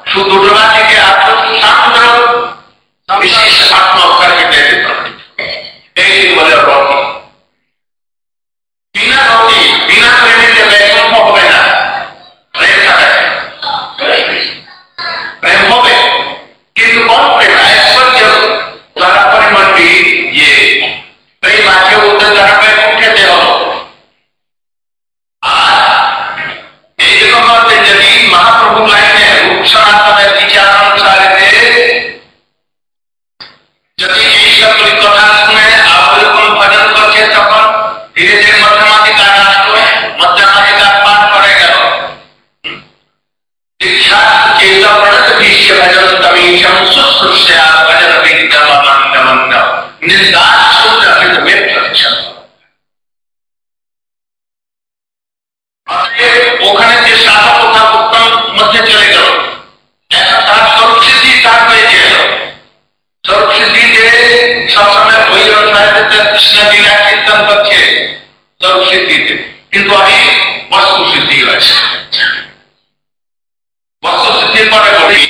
सुदुर्गा जी के आत्म शांत विशेष आत्मा करके देते एक बोले रोटी बिना रोटी बिना प्रेम के वैकुंठ हो गए ना प्रेम प्रेम हो गए किंतु कौन प्रेम ऐश्वर्य द्वारा परिमंडी ये प्रेम आके उधर द्वारा वैकुंठ देते हो यदि महाप्रभु लाइने रूप सनातन विचारानुसार यदि ईश्वर कथा शुने आप भजन करके तक धीरे धीरे मध्यमाधिकार मध्यमाधिकार पाठ करेगा दीक्षा चेत प्रणत विश्व भजन तमीशम शुश्रूषया भजन विद्यमंद निर्दास शुद्ध में प्रतिशत ওখানে যে সাধক কথা উত্তম মধ্যে চলে গেল এখন তার স্বরূপ সিদ্ধি তার হয়ে গেল স্বরূপ সিদ্ধিতে সবসময় ভৈরব সাহিত্যে কৃষ্ণ লীলা কীর্তন করছে স্বরূপ সিদ্ধিতে কিন্তু আমি বস্তু সিদ্ধি হয়েছে বস্তু সিদ্ধির পরে বলি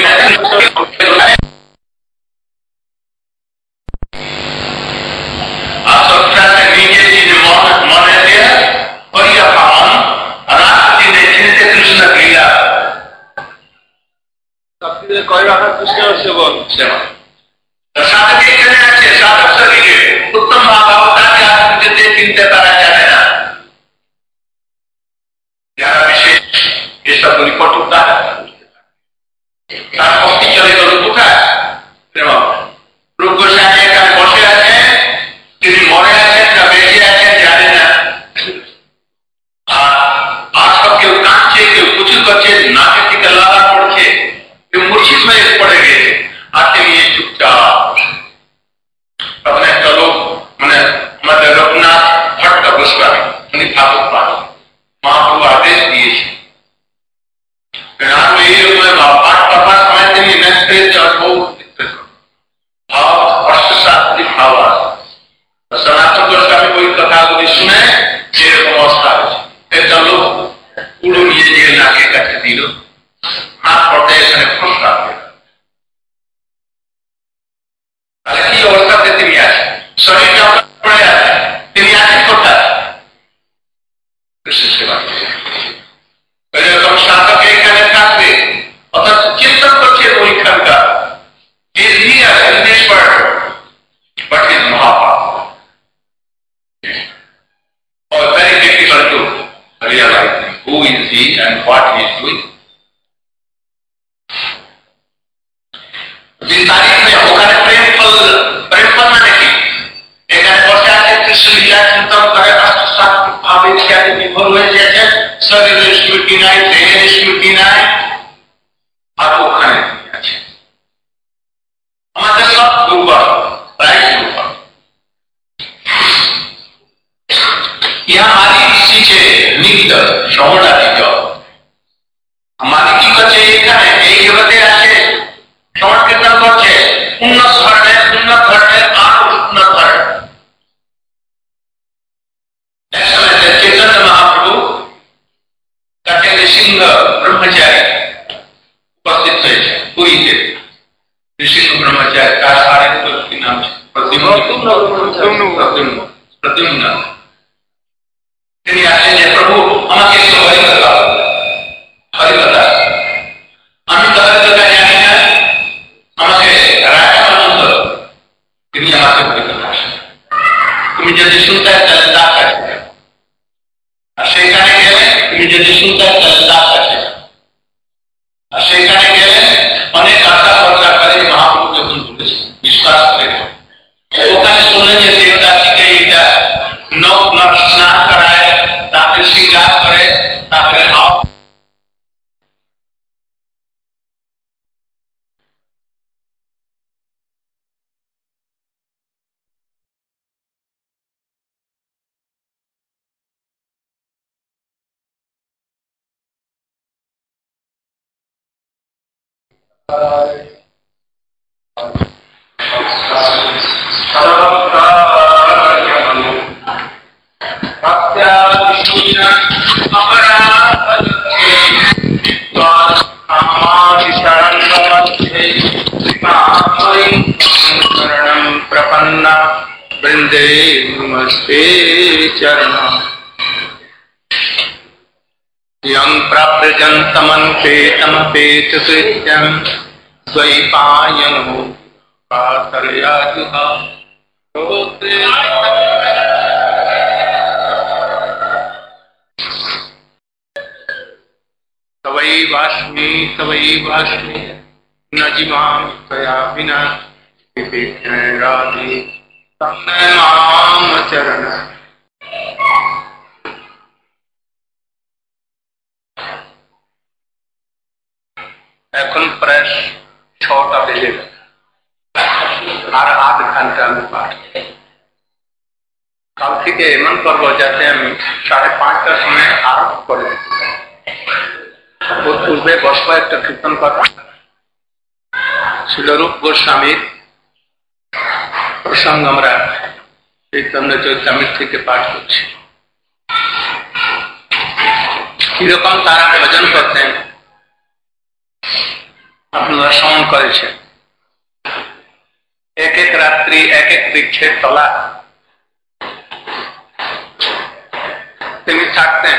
নিজে নিজে মনে দিয়ে হরিয়া পাওয়ান कृष्ण लीला कई रखा कृष्ण सेवन साधक साधक शरीर उत्तम चिंता करा जाने ना যারা বিশেষ এসব রিপোর্ট উঠায় তার পক্ষে চলে গেল কোথায় রূপ গোস্বামী এখানে বসে আছে তিনি মরে আছেন না বেঁচে আছেন জানে না কেউ কাঁদছে কেউ কুচু করছে নাকের দিকে লালা পড়ছে কেউ মূর্ছিত হয়ে পড়ে গেছে আর তিনি চুপচাপ তখন একটা লোক মানে আমাদের রঘুনাথ ভট্ট গোস্বামী উনি ঠাকুর পান মহাপ্রভু আদেশ দিয়েছে এইরকম পাঠ করবার সময় তিনি ভাব অষ্টশাস্ত্রী ভাব আছে সনাতন গোস্বামী ওই কথাগুলি শুনে যেরকম অবস্থা হয়েছে একটা লোক পুরো নিয়ে গিয়ে নাকের কাছে দিল হাত পড়তে এখানে ফসকা তাহলে কি অবস্থাতে তিনি আছেন শরীরটা পড়ে আছে তিনি আছেন কোথায় কৃষ্ণ সেবা এরকম সাধক এখানে থাকবে অর্থাৎ চিন্তন করছে ওইখানকার he has in this world but is Mahaprabhu or very difficult to realize who is he and what he is doing. जिस तारीख में होकर प्रेम फल माने की एक बसे आके कृष्ण लीला चिंतन करे अष्टशास्त्र भाव इत्यादि विफल हो जाए शरीर स्मृति নাই দেহের স্মৃতি নাই আর ওখানে আছে আমাদের সব দুর্বল প্রায় দুর্বল यह हमारी नीचे नित्य शोभा दिज हमारी की करছে এখানে এই জগতে আছে শোভা কীর্তন করছে উন্নত ধর্মের আর উন্নত ধর্ম चैतन्य महाप्रभु कटे सिंह ब्रह्मचारी उपस्थित হয়েছে পুরীতে सिंह ब्रह्मचारी তার আরেক কি নাম প্রদ্যুম্ন তিনি আসেন যে প্রভু আমাকে একটু হরিকথা আমি তো হরিকথা জানি না আমাকে রাজমানন্দ তিনি আমাকে হরিকথা তুমি যদি শুনতে তাহলে তার কাছে আর সেখানে গেলে তুমি যদি শুনতে তাহলে তার কাছে আর সেখানে গেলে অনেক আশা ভরসা করে মহাপ্রভু যখন বলেছে বিশ্বাস করে ওখানে শুনলেন যে দেবদাসীকে এটা নখ স্নান করায় তারপরে শৃঙ্গার করে তারপরে वृंदे नमस्ते चरणा यं प्राप्यजन्तमन्पेतमपेत कृत्यं द्वैपायनो पातरया जुहा तवैवास्मि न जीवामि त्वया विना राधे माम चरण। এখন প্রায় 6টা বেজে গেল, আর আধ ঘন্টা আমি পাঠ। কাল থেকে এমন করবো যাতে আমি 5:30টার সময় আরম্ভ করে দিতে পারি। ওর পূর্বে বসবো একটা কীর্তন কথা, শিলরূপ গোস্বামীর প্রসঙ্গ আমরা চৈতন্য চৈতামৃত থেকে পাঠ করছি। কিরকম তারা ভজন করতেন আপনারা শ্রবণ করেছেন। এক এক রাত্রি এক এক বৃক্ষের তলা তিনি থাকতেন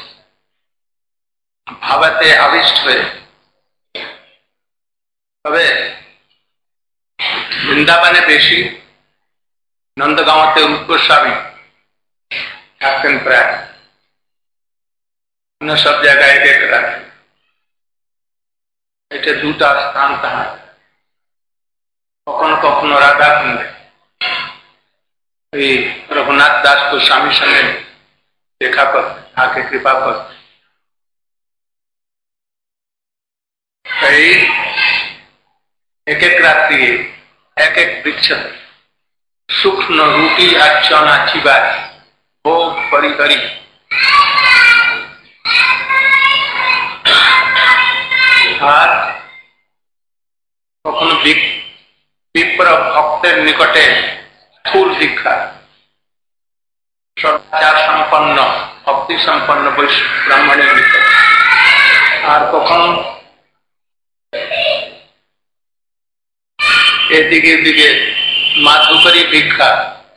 ভাবাতে আবিষ্ট হয়ে। তবে বৃন্দাবনে বেশি, নন্দগাঁওতে রূপ গোস্বামী থাকতেন প্রায়, অন্য সব জায়গায় এক এক রাত্রি। এটা 2টা স্থান তাহার। কখনো কখনো রাধা কুণ্ডে এই রঘুনাথ দাস গোস্বামীর সঙ্গে দেখা করতে, তাকে কৃপা করতে। এই এক এক রাত্রি এক এক বৃক্ষ শুকনো রুটি আর চনা চিবায় ভোগ পরিহরি। আর কখনো বিপ্র ভক্তের নিকটে স্থূল দীক্ষা, সদাচার সম্পন্ন ভক্তি সম্পন্ন ব্রাহ্মণের নিকট। আর কখনো এদিকে দিকে মাধুকরী ভিক্ষা,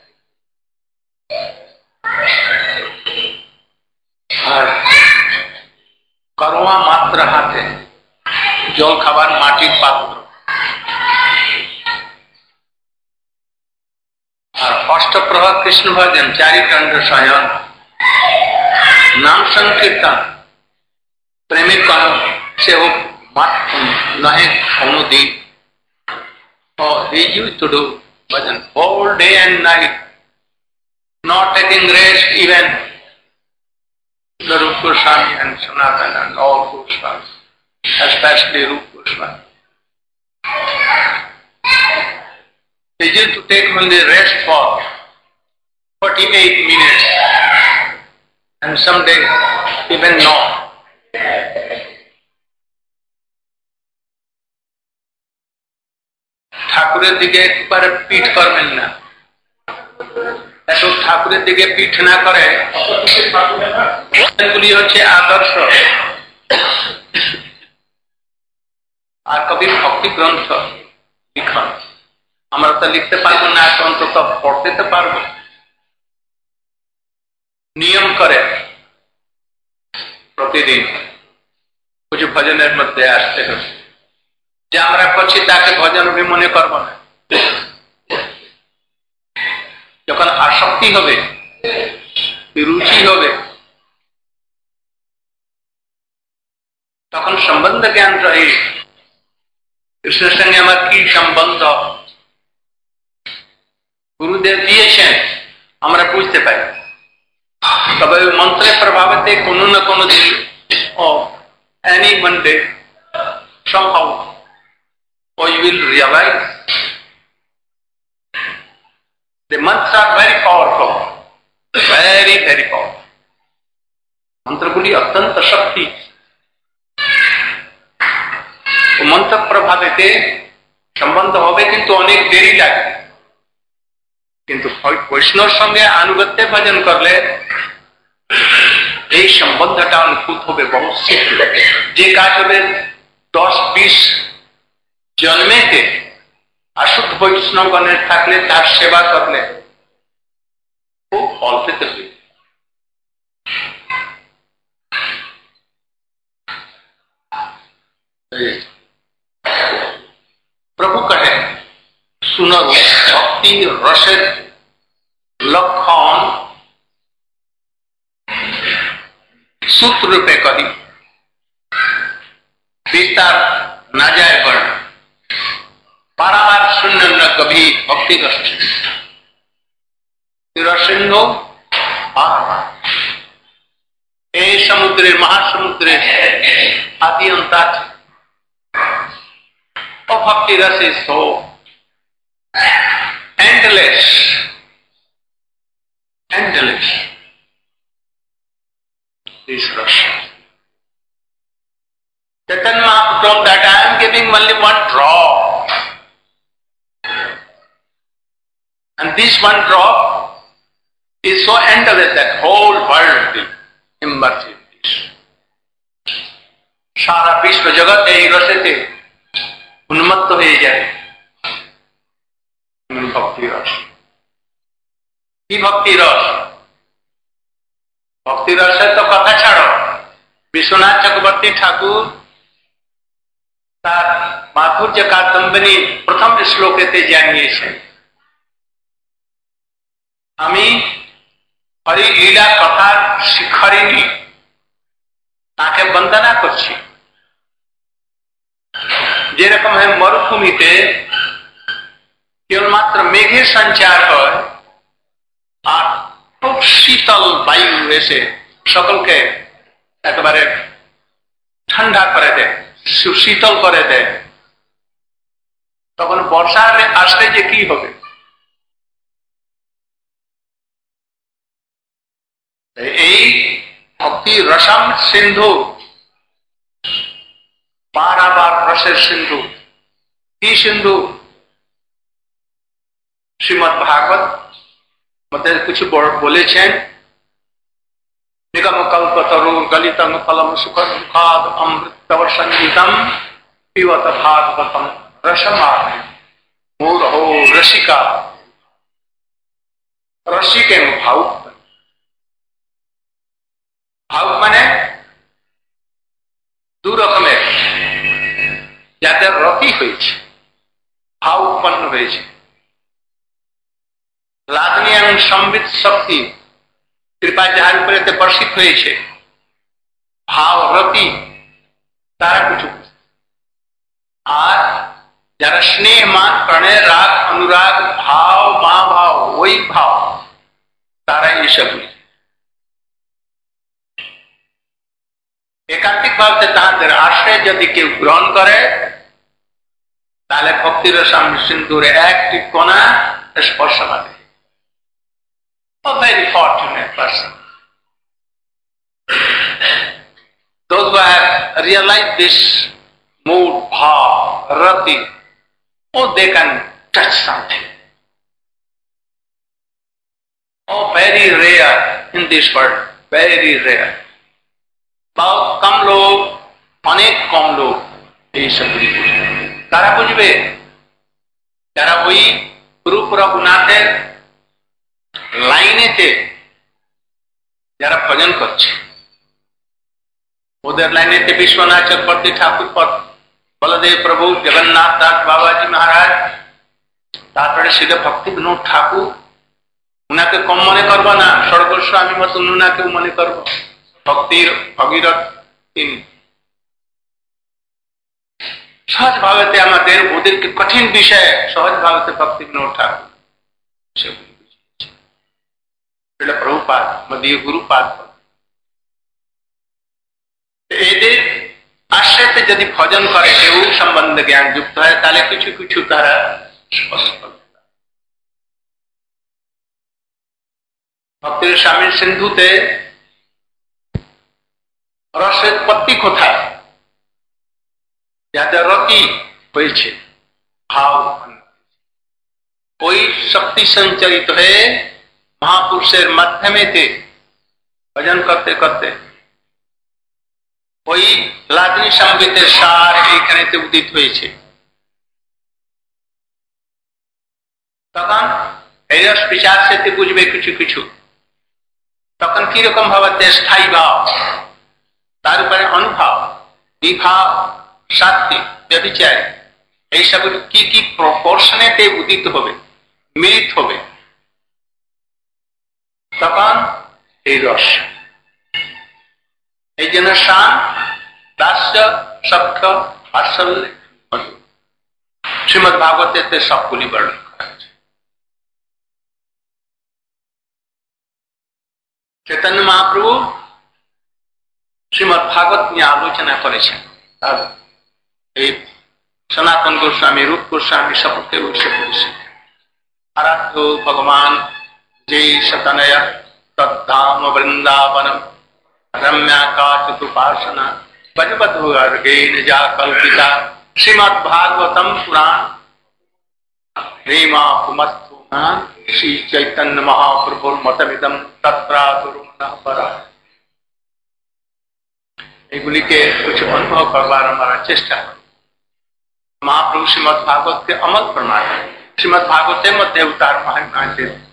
আর করোয়া মাত্র হাতে জল খাবার মাটির পাত্র। আর অষ্টপ্রহর কৃষ্ণ ভজন, চারিদণ্ড শয়ন, নাম সংকীর্তন, প্রেমিক সে নহে অনুদিন। Oh, they used to do bhajan all day and night, not taking rest even. The Rupa Goswami and Sanatana and all Goswamis, especially Rupa Goswami. They used to take only rest for 48 minutes, and some days even not. ঠাকুরের দিকে একবারে পিঠ করবেন না, এত ঠাকুরের দিকে পিঠ না করে। এগুলি হচ্ছে আদর্শ। আর কবি ভক্তি গ্রন্থ লিখন, আমরা তো লিখতে পারবো না, অন্তত পড়তে তো পারবো। নিয়ম করে প্রতিদিন কিছু ভজনের মধ্যে আসতে হবে। যে আমরা করছি তাকে ভজন भी মনে করবো না। যখন আসক্তি হবে, রুচি হবে, তখন সম্বন্ধ জ্ঞান রহে। কৃষ্ণের সঙ্গে আমার কি সম্বন্ধ গুরুদেব দিয়েছেন আমরা বুঝতে পারি। তবে ওই মন্ত্রের প্রভাবেতে কোনো না কোনো দিন any Monday somehow you will realize the mantras are very powerful, very very powerful. মন্ত্রগুলি অত্যন্ত শক্তি। মন্ত্র প্রভাবেতে সম্বন্ধ হবে, কিন্তু অনেক দেরি লাগে। কিন্তু বৈষ্ণব সঙ্গে আনুগত্যে ভজন করলে এই সম্বন্ধটা অনুভূত হবে বহু শীঘ্র। যে কাজ হবে 10-20 জন্মেতে, আসুদ্ধ বৈষ্ণবগণের থাকলে, তার সেবা করলে খুব অল্পেতে হয়ে যায়। प्रभु कहे सुनो भक्ति रसेर लक्षण सूत्र रूपे कही विस्तार ना जाए पर पारावार शून्य न कभी भक्ति रसिंधो ए समुद्रे महासमुद्रे आदि अंता भक्ति रस is so endless this rus. Chaitanya Mahaprabhu told that I am giving only one drop, and this one drop is so endless that whole world will immerse in this. सारा विश्व जगत यही रसे थे उन्मत्त हो जाए। भक्ति रस की भक्ति रस है तो कथा छाड़ो। विश्वनाथ चक्रवर्ती ठाकुर तार माधुर्य कादम्बनी प्रथम श्लोकेते जानिए आमी हरि लीला कथार शिखरिणी ताके वंदना करছি। যেরকম है मरुभूमिते केवलमात्र मेघे संचार হয় আর খুব শীতল বায়ু এসে সকলকে একেবারে ঠান্ডা করে দেয়, শীতল করে দেয়, তখন বর্ষা আসলে যে কি হবে। এই ভক্তি রসম সিন্ধু पारावार रसेर सिंधु की सिंधु श्रीमद् भागवत मध्य कुछ बोले निगम कल्पतरु गलितम फलम सुखद मुखाद अमृतवर संगीतम पिबत भागवतम रसमापि मूढ़ो रसिका रसिके भावुक भावुक माने दू रकमेर যাদের রতি হয়েছে ভাব উৎপন্ন হয়েছে লাদনী এবং সম্বিত শক্তি কৃপা যাহার উপরে বর্ষিত হয়েছে ভাব রতি তারা কিছু। আর যারা স্নেহ মান প্রণয় রাগ অনুরাগ ভাব মা ভাব ওই ভাব তারা এইসব एकांतिक भाव से ताদের आश्रय यदि केउ ग्रहण करे ताले भक्ति रसम सिंधुर एक कोना स्पर्श पाবে। A very fortunate person. Those who have realized this mood, bhav, rati, oh, they can touch something. Oh, very rare in this world, very rare. बहुत कम लोग अनेक कम लोग এই সবগুলি বুঝবে। তারা বুঝবে যারা ওই রূপ রঘুনাথের লাইনেতে যারা ভজন করছে ওদের লাইনেতে বিশ্বনাথ চক্রবর্তী ঠাকুর বলদেব প্রভু জগন্নাথ দাস বাবাজি মহারাজ তারপরে শ্রীল ভক্তি বিনোদ ঠাকুর উনাকে কম মনে করবো না, স্বর্গস্বামী মতন উনাকেও মনে করবো। भक्तिर भगीरथ তিনি সহজ ভাবেতে আমাদের ওদেরকে কঠিন বিষয়ে সহজ ভাবেতে ভক্তি বিনোদ ঠাকুর সেগুলি বুঝিয়েছে। এটা প্রভুপাদ মদীয় গুরুপাদ এদের আশ্রয়তে যদি ভজন করে কেউ সম্বন্ধ জ্ঞান যুক্ত হয় তাহলে কিছু কিছু তারা স্পষ্ট। ভক্তির স্বামীর সিন্ধুতে রসের উৎপত্তি কোথায়? যাদের রতি হয়েছে ভাব ওই শক্তি সঞ্চারিত হয়ে মহাপুরুষের মাধ্যমেতে ভজন করতে করতে ওই লাদনী সম্বিতের সার এইখানেতে উদিত হয়েছে। তখন এই রস বিচার সেতে বুঝবে কিছু কিছু তখন কিরকম ভাবে স্থায়ী ভাব, তার উপরে অনুভব, বিভাব, শাস্তি, ব্যভিচার, এইসব কি কি প্রপোর্শনেতে উদিত হবে, মিলিত হবে, তখন এই রস। এই জন্য শান, দাস্য, সখ্য, বাৎসল্য, শ্রীমদ ভাগবতে সবগুলি বর্ণন করা হয়েছে। চৈতন্য মহাপ্রভু শ্রীমদ ভাগবত নিয়ে আলোচনা করেছেন। আর এই সনাতন গোস্বামী, রূপ গোস্বামী সকলকে বসে করেছেন। আরাধ্য ভগবান जय शतनय तद्धाम वृंदावनम रम्याकाचितुपासना परिवधुर्गेण जा कल्पिता श्रीमद्भागवतम पुराण हेमा पुमस्तुना श्री चैतन्य महाप्रभुर मतमिदम तत्रातुरुमनः परा। এগুলিকে কিছু অনুভব করবার हमारा চেষ্টা করি। महाप्रभु श्रीमद भागवत के अमल प्रमाण, श्रीमद भागवतेर मध्य उतार महिमा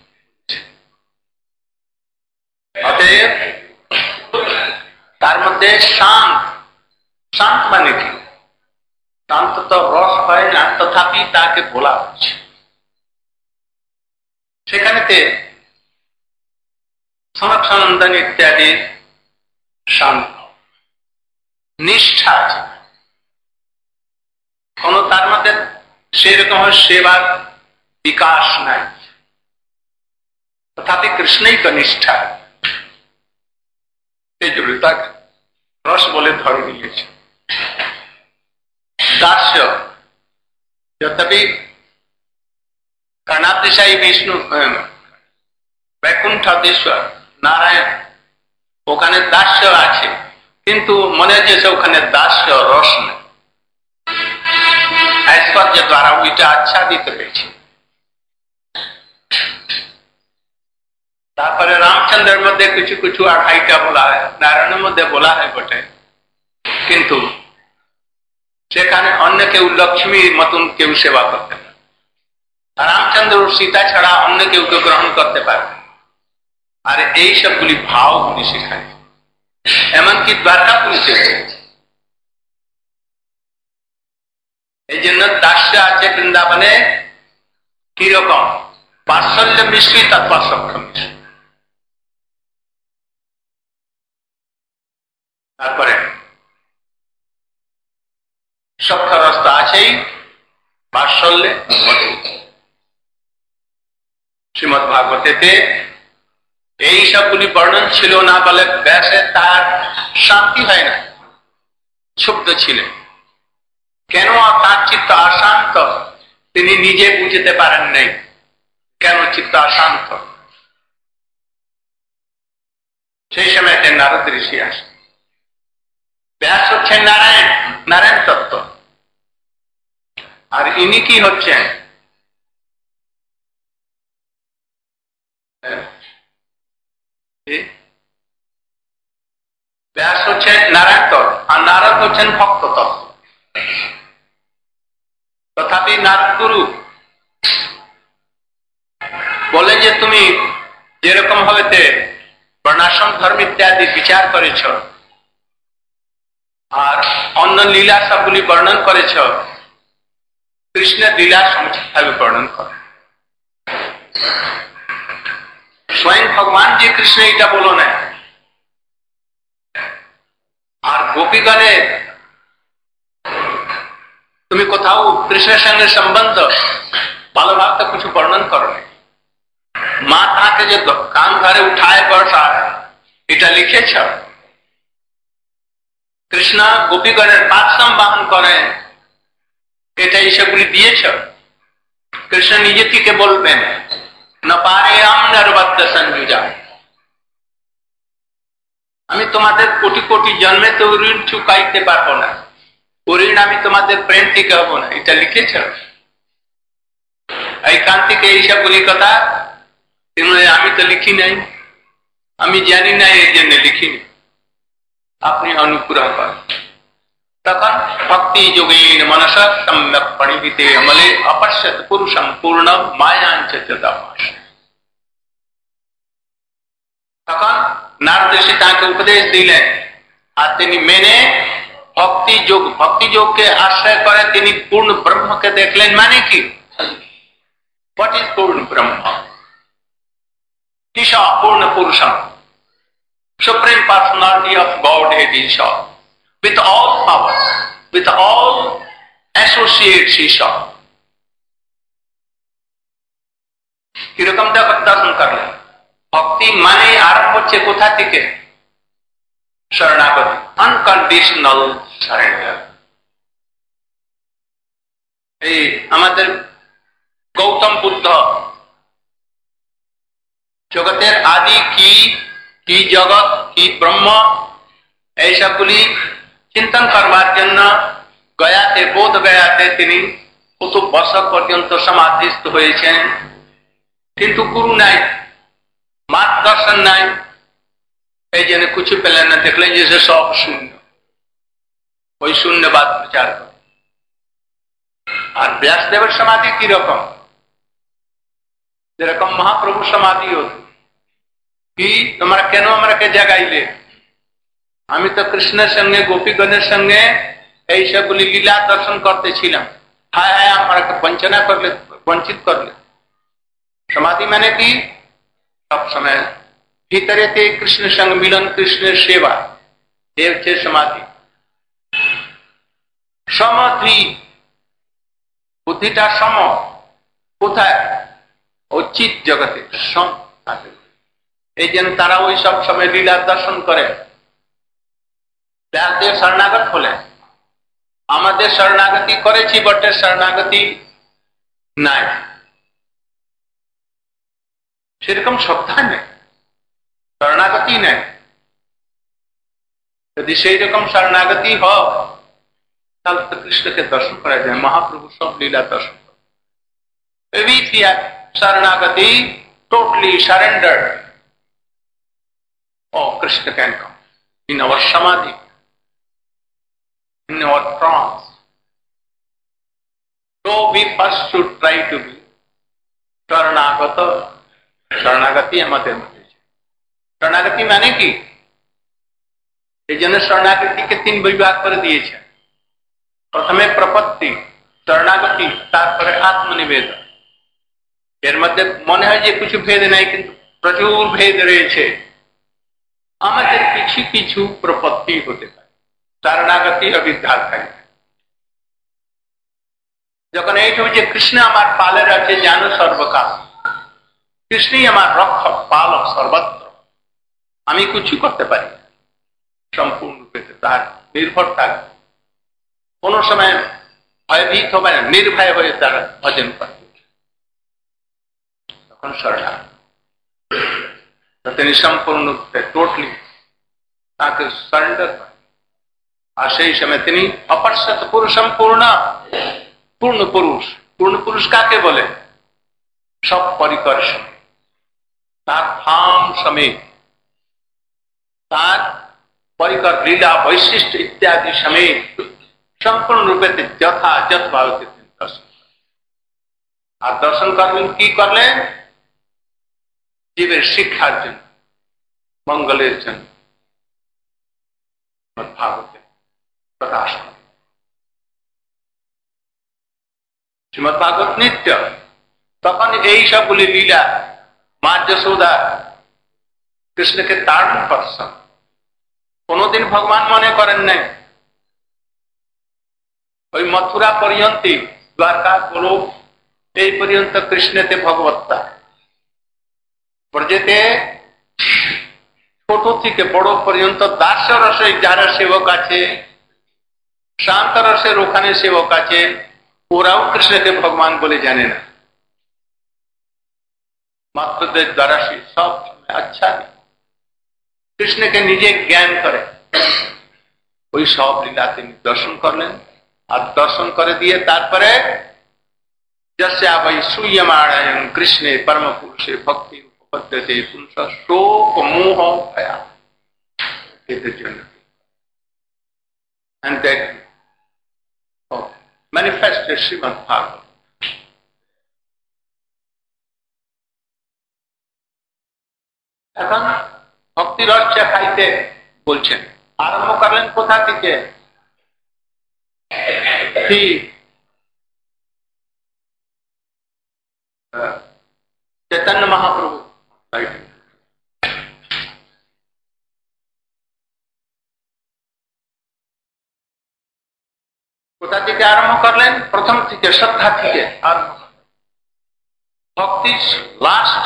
অতএব তার মধ্যে শান্ত, শান্ত মানে কি? শান্ত তো রস হয় না, তথাপি তাকে বলা হচ্ছে। সেখানেতে সনক সনন্দন ইত্যাদি শান্ত, নিষ্ঠা আছে, কোন তার মধ্যে সেরকম সেবার বিকাশ নাই, তথাপি কৃষ্ণই তো নিষ্ঠা। এই জন্য তাকে রস বলে ধরে নিয়েছে। দাস্য, যথাপি कर्णातिशायी विष्णु বৈকুণ্ঠদেশ্বর নারায়ণ, ওখানে দাস্য আছে, কিন্তু মনে হচ্ছে ওখানে দাস্য রস নেই, ঐশ্বর্য দ্বারা ওইটা আচ্ছাদিত হয়েছে। তারপরে রামচন্দ্রের মধ্যে কিছু কিছু আঠাইটা বলা হয়, নারায়ণের মধ্যে বলা হয় বটে, কিন্তু সেখানে অন্য কেউ লক্ষ্মীর মতন কেউ সেবা করতে পারে, রামচন্দ্র ও সীতা ছাড়া অন্য কেউ কেউ গ্রহণ করতে পারে। আর এই সবগুলি ভাবগুলি শেখায়, এমনকি দ্বারকাপুরীতে। এই জন্য দাস্য আছে বৃন্দাবনে কিরকম বাৎসল্য মিশ্রিত অথবা সখ্য মিশ্রিত। তারপরে সখ্য রস তো আছেই, বাৎসল্যে মধু। শ্রীমদ ভাগবতেতে এই সবগুলি বর্ণন ছিল না বলে ব্যাসে তার শান্তি হয় না, ক্ষুব্ধ ছিলেন। কেন তার চিত্ত অশান্ত তিনি নিজে বুঝতে পারেন নাই, কেন চিত্ত অশান্ত। সেই সময় নারদ ঋষি আসে। ব্যাস হচ্ছেন নারায়ণ, নারায়ণ তত্ত্ব, আর ইনি কি হচ্ছেন? ব্যাস হচ্ছেন নারায়ণ তত্ত্ব, আর নারদ হচ্ছেন ভক্ত তত্ত্ব। তথাপি নারদ গুরু বলে যে তুমি যেরকম ভাবে বর্ণাশ্রম ধর্ম ইত্যাদি বিচার করেছ আর অন্য লীলা সবগুলি বর্ণন করেছ, কৃষ্ণের লীলা সমুচিত ভাবে বর্ণন করে। স্বয়ং ভগবান যে কৃষ্ণ এটা বলো না। আর গোপীগণে তুমি কোথাও কৃষ্ণের সঙ্গে সম্বন্ধ ভালোভাবে কিছু বর্ণন করো না। মা তাকে যে কান ধরে উঠায় বসা এটা লিখেছ। কৃষ্ণ গোপীগণের পাদসম বাহন করে, এটা এইসবগুলি দিয়েছ। কৃষ্ণ নিজে থেকে বলবেন না পারে আমরাবদ্ধ সঞ্জুজা, আমি তোমাদের কোটি কোটি জন্মে তো ঋণ চুকাইতে পারবো না, ঋণ আমি তোমাদের প্রেম থেকে হবো না, এটা লিখেছ। এই কান্তিকে এইসবগুলি কথা আমি তো লিখি নাই, আমি জানি না, এই জন্য লিখিনি, আপনি অনুগ্রহ করেন। তখন ভক্তি যোগেন মনস সম্যক পরিহিতে অমলে অপশ্যত পুরুষম পূর্ণম মায়াঞ্চ তখন नारद ऋषि ताके उपदेश दिलेन আর তিনি মেনে ভক্তি যোগকে আশ্রয় করে তিনি পূর্ণ ব্রহ্মকে দেখলেন। মানে কি? হোয়াট ইজ পূর্ণ ব্রহ্ম? ঈশা পূর্ণ পুরুষম, সুপ্রিম পার্সোনালিটি অফ গডহেড ঈশ্বর, with all power, with all associates ঈশ্বর। কিরকম দর্শন করলেন? ভক্তি মানে আরম্ভ হচ্ছে কোথা থেকে? শরণাগতি, আনকন্ডিশনাল সারেন্ডার। এই আমাদের গৌতম বুদ্ধ জগতের আদি কি জগৎ, কি ব্রহ্ম, এইসবগুলি চিন্তন করবার জন্য গয়াতে, বোধ গয়াতে তিনি কত বছর পর্যন্ত সমাধিস্থ হয়েছেন, কিন্তু গুরু নাই, মার্গদর্শন নাই, এই জন্য কিছু পেলেন না। দেখলেন যে সব শূন্য, ওই শূন্যবাদ প্রচার করে। আর ব্যাসদেবের সমাধি কিরকম? যেরকম মহাপ্রভুর সমাধি হতো, কি তোমরা কেন আমাকে জাগাইলে? আমি তো কৃষ্ণের সঙ্গে, গোপীগণের সঙ্গে এই সবগুলি লীলা দর্শন করতেছিলাম, হায় হায় আমাকে বঞ্চনা করলে, বঞ্চিত করলে। সমাধি মানে কি? সব সময় ভিতরেতে কৃষ্ণের সঙ্গে মিলন, কৃষ্ণের সেবা, এ হচ্ছে সমাধি। সমাধি বুদ্ধিটা সম কোথায়? চিৎ জগতে সম থাকে। এই জন্য তারা ওই সব সময় লীলা দর্শন করে। ব্যাসদেব শরণাগত হলেন, আমাদের শরণাগতি করেছি বটে, শরণাগতি নাই, সেরকম শ্রদ্ধা নেই, শরণাগতি নেই। যদি সেই রকম শরণাগতি হয় তাহলে তো কৃষ্ণকে দর্শন করা যায়। মহাপ্রভু সব লীলা দর্শন করে। শরণাগতি, totally surrender, oh Krishna can come in our samadhi, in our trance. So we first should try to be শরণাগত। শরণাগতি আমাদের মধ্যে। শরণাগতি মানে কি? এই জন্য শরণাগতিকে 3 বিভাগ করে দিয়েছে। প্রথমে প্রপত্তি, শরণাগতি, তারপরে আত্মনিবেদন। এর মধ্যে মনে হয় যে কিছু ভেদ নাই, কিন্তু প্রচুর ভেদ রয়েছে। আমাদের কিছু কিছু প্রপত্তি হতে পারে, শরণাগতি অবিদ্যার থাকে। যখন এইটুকু যে কৃষ্ণ আমার পালের আছে, জানো সর্বকাল, কৃষ্ণই আমার রক্ষক, পালক সর্বত্র, আমি কিছু করতে পারি সম্পূর্ণরূপে তার নির্ভর থাকবে। কোন সময় ভয়ভীত হবে না, নির্ভয় হয়ে তারা ভজন করবে, তখন শরণাগত। তিনি সম্পূর্ণরূপে টোটালি তাকে সারেন্ডার করেন। আর সেই সময় তিনি অপর্ষত পুরুষম পূর্ণ, পূর্ণ পুরুষ। পূর্ণ পুরুষ কাকে বলে? সব পরিকর সমেত, তার ধাম সমেত, তার পরিকর লীলা বৈশিষ্ট্য ইত্যাদি সমেত সম্পূর্ণরূপে যথাযথ ভাবে তিনি দর্শন করেন। আর দর্শন করলেন কি করলেন? জীবের শিক্ষার জন্য, মঙ্গলের জন্য ভাগবতে প্রকাশ করে। শ্রীমদ ভাগবত নিত্য। তখন এই সবগুলি লীলা মা যশোদা কৃষ্ণকে তাড়ন করছেন, কোনদিন ভগবান মনে করেন নাই। ওই মথুরা পর্যন্ত, দ্বারকা গোলক এই পর্যন্ত কৃষ্ণতে ভগবত্তা। ব্রজেতে ছোট থেকে বড় পর্যন্ত দাস রসে যারা সেবক আছে, শান্ত রসের ওখানে সেবক আছে, ওরাও কৃষ্ণকে ভগবান বলে জানে না। মাত্র দ্বারা সব আচ্ছা কৃষ্ণকে নিজে জ্ঞান করে ওই সব লীলা তিনি দর্শন করলেন। আর দর্শন করে দিয়ে তারপরে যস্যাবৈ শ্রূয়মাণায়ং কৃষ্ণে পরম পুরুষে ভক্তি উপপদ্যতে পুংস শোক মোহ ভয়া, এদের জন্য। And that manifested Srimad Bhagavatam. এখন ভক্তি রস খাইতে বলছেন। আরম্ভ করলেন কোথা থেকে? चैतन्य महाप्रभु কোথা থেকে আরম্ভ করলেন? প্রথম থেকে, শ্রদ্ধা থেকে আরম্ভ। ভক্তি লাস্ট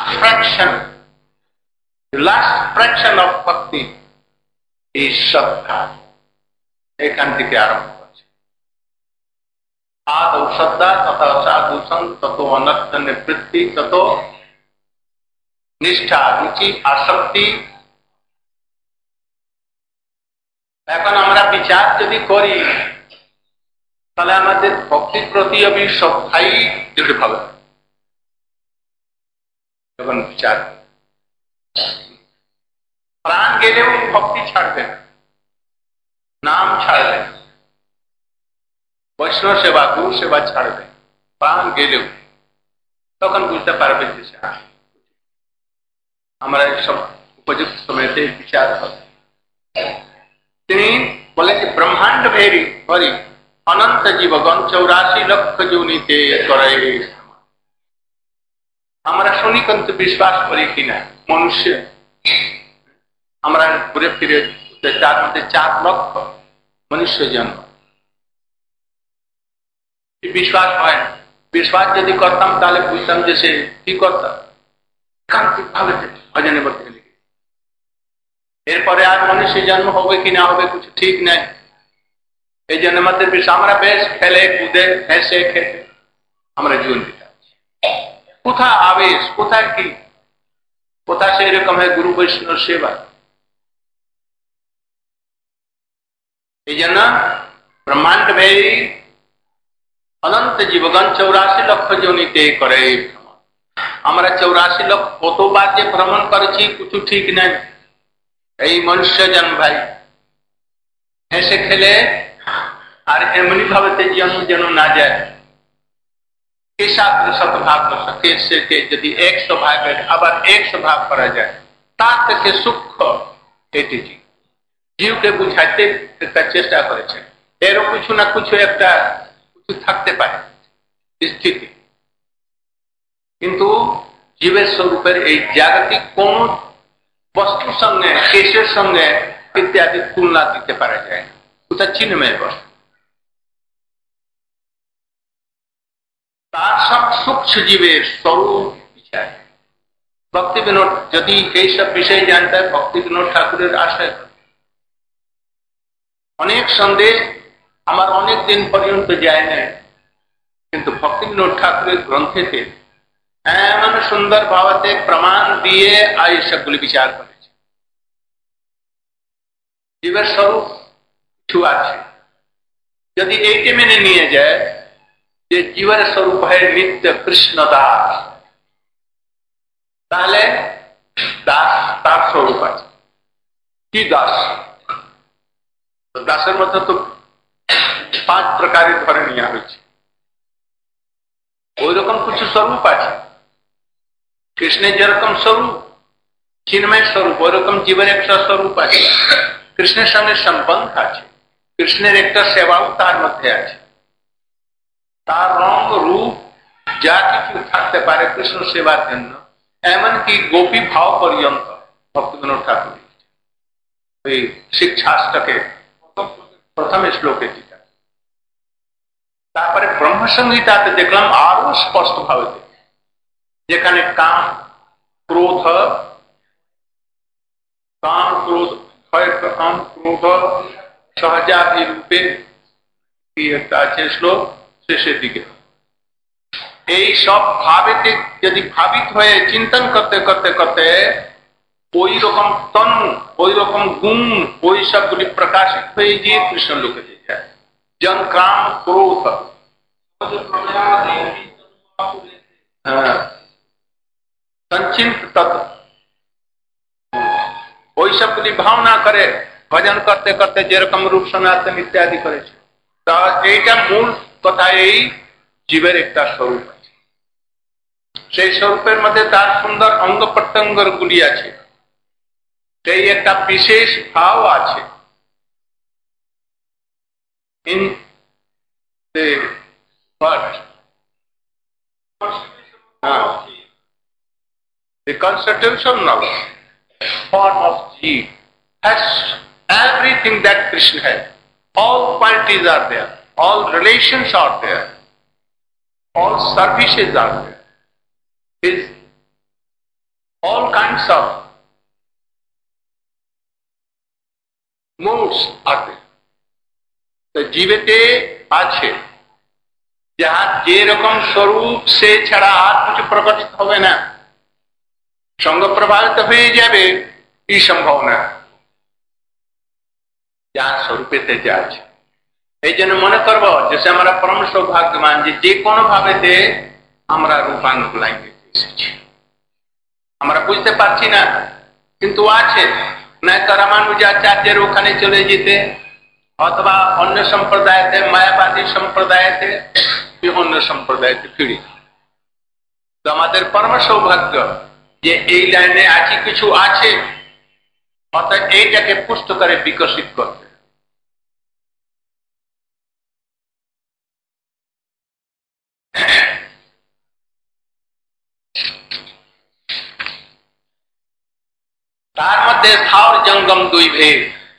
ফ্র্যাকশন অফ ভক্তি এই শ্রদ্ধা, এখান থেকে আরম্ভ করছে। आदौ श्रद्धा तथा साधु संग ततो अनर्थ निवृत्ति ततो निष्ठा रुचि आसक्ति। এখন আমরা বিচার যদি করি তাহলে আমাদের ভক্তির প্রতি শ্রদ্ধাই দৃঢ় হবে। যখন বিচার প্রাণ গেলেও ভক্তি ছাড়বেন, নাম ছাড়বেন, বৈষ্ণব সেবা গুরু সেবা ছাড়বে, প্রাণ গেলেও তখন বুঝতে পারবে যে আমরা সব উপযুক্ত সময়তে বিচার হবে। তিনি বলেন যে ব্রহ্মাণ্ড ভেরি হরি অনন্ত জীবগণ 84 লক্ষ যোনিতে করে। আমরা শুনি কিন্তু বিশ্বাস করি কিনা? মনুষ্য আমরা ঘুরে ফিরে তার মধ্যে 4 লক্ষ মনুষ্য জন্ম। বিশ্বাস হয় না। বিশ্বাস যদি করতাম তাহলে বুঝতাম যে সে কি করতাম, কান্তিক ভাবে ভজনে বলতে গেলে। এরপরে আর মনুষ্য জন্ম হবে কি না হবে কিছু ঠিক নাই। এই জন্য আমাদের বিষয় আমরা বেশ খেলে কুদে হেসে খেতে আমরা জীবন দিতে। কোথায় আবেশ, কোথায় কি, কোথায় সেই রকম হয় গুরু বৈষ্ণব সেবা। এই জন্য ব্রহ্মাণ্ড ভেরি অনন্ত জীবগণ 84 লক্ষ যোনিতে করে। আমরা 84 লক্ষ কতবার যে ভ্রমণ করেছি কিছু ঠিক নাই। এই মনুষ্য জন্ম ভাই হেসে খেলে আর এমনি ভাবে জন্ম যেন না যায়। শতভাগ কে যদি 100 ভাগের আবার 100 ভাগ করা যায় তার থেকে সূক্ষ্ম এটি জীবকে বুঝাইতে একটা চেষ্টা করেছে। এরও কিছু না কিছু একটা থাকতে পারে স্থিতি, কিন্তু জীবের স্বরূপের এই জাগতিক কোন বস্তুর সঙ্গে কেশের সঙ্গে ইত্যাদি তুলনা দিতে পারা যায় না। কোথায় চিন্ময় বস্তু, তার সব সূক্ষ্ম জীবের স্বরূপ বিচার। ভক্তি বিনোদ যদি এইসব বিষয়ে জানতে হয় ভক্তি বিনোদ ঠাকুরের আশ্রয়। অনেক সন্দেহ আমার অনেক দিন পর্যন্ত যায় না, কিন্তু ভক্তি বিনোদ ঠাকুরের গ্রন্থেতে এমন সুন্দর ভাবে প্রমাণ দিয়ে এই সবগুলি বিচার করেছে। জীবের স্বরূপ কিছু আছে, যদি এইটি মেনে নিয়ে যায় যে জীবের স্বরূপ হয় নিত্য কৃষ্ণ দাস, তাহলে দাস তার স্বরূপ আছে। কি দাস? দাসের মধ্যে তো 5 প্রকারের ধরে নেওয়া হয়েছে। ওই রকম কিছু স্বরূপ আছে। কৃষ্ণের যেরকম স্বরূপ চিন্ময় স্বরূপ, ওই রকম জীবের একটা স্বরূপ আছে। কৃষ্ণের সঙ্গে সম্বন্ধ আছে, কৃষ্ণের একটা সেবাও তার মধ্যে আছে। তার রং রূপ যা কিছু থাকতে পারে কৃষ্ণ সেবার জন্য, এমনকি গোপী ভাব পর্যন্ত ভক্তিবিনোদ ঠাকুর ওই শিক্ষাষ্টকে প্রথম শ্লোকে টিকা। তারপরে ব্রহ্মসংহিতাতে দেখলাম আরো স্পষ্ট ভাবে, যেখানে কাম ক্রোধ সহজাভিরূপে কি একটা আছে শ্লোক শেষের দিকে। এই সব ভাবেতে যদি ভাবিত হয়ে চিন্তন করতে করতে করতে ওই রকম তন, ওই রকম গুণ, ওই সবগুলি প্রকাশিত হয়ে গিয়ে কৃষ্ণ লোকে যায়। জন কাম ক্রোধ সঞ্চিন্ত তত্ত্ব, ওই সবগুলি ভাবনা করে ভজন করতে করতে যেরকম রূপ সনাতন ইত্যাদি করেছে। তা এইটা মূল কথা, এই জীবের একটা স্বরূপ আছে। সেই স্বরূপের মধ্যে তার সুন্দর অঙ্গ প্রত্যঙ্গ গুলি আছে। সেই একটা বিশেষ ভাব আছে in the what? The constitution of form of Jeev has everything that Krishna has. All qualities are there. All relations are there. All services are there. His all kinds of moods are there. তো জীবেতে আছে যাহার যে রকম স্বরূপ সে ছাড়া আর কিছু প্রকাশিত হবে না, সঙ্গ প্রভাবিত হয়ে যাবে এই সম্ভাবনা যার স্বরূপেতে যা আছে। এই জন্য মনে করবো যে আমরা পরম সৌভাগ্যবান যে কোনো ভাবেতে আমরা রূপাঙ্গ লাইনে এসেছি। আমরা বুঝতে পারছি না কিন্তু আছে, না রামানুজাচার্যের ওখানে চলে যেতে অথবা অন্য সম্প্রদায়তে মায়াবাদী সম্প্রদায়তে অন্য সম্প্রদায়তে ফিরি। তো আমাদের পরম সৌভাগ্য যে এই লাইনে আছে, কিছু আছে, অর্থাৎ এইটাকে পুষ্ট করে বিকশিত করতে। তার মধ্যে স্থাওর জঙ্গম দুই ভেদ।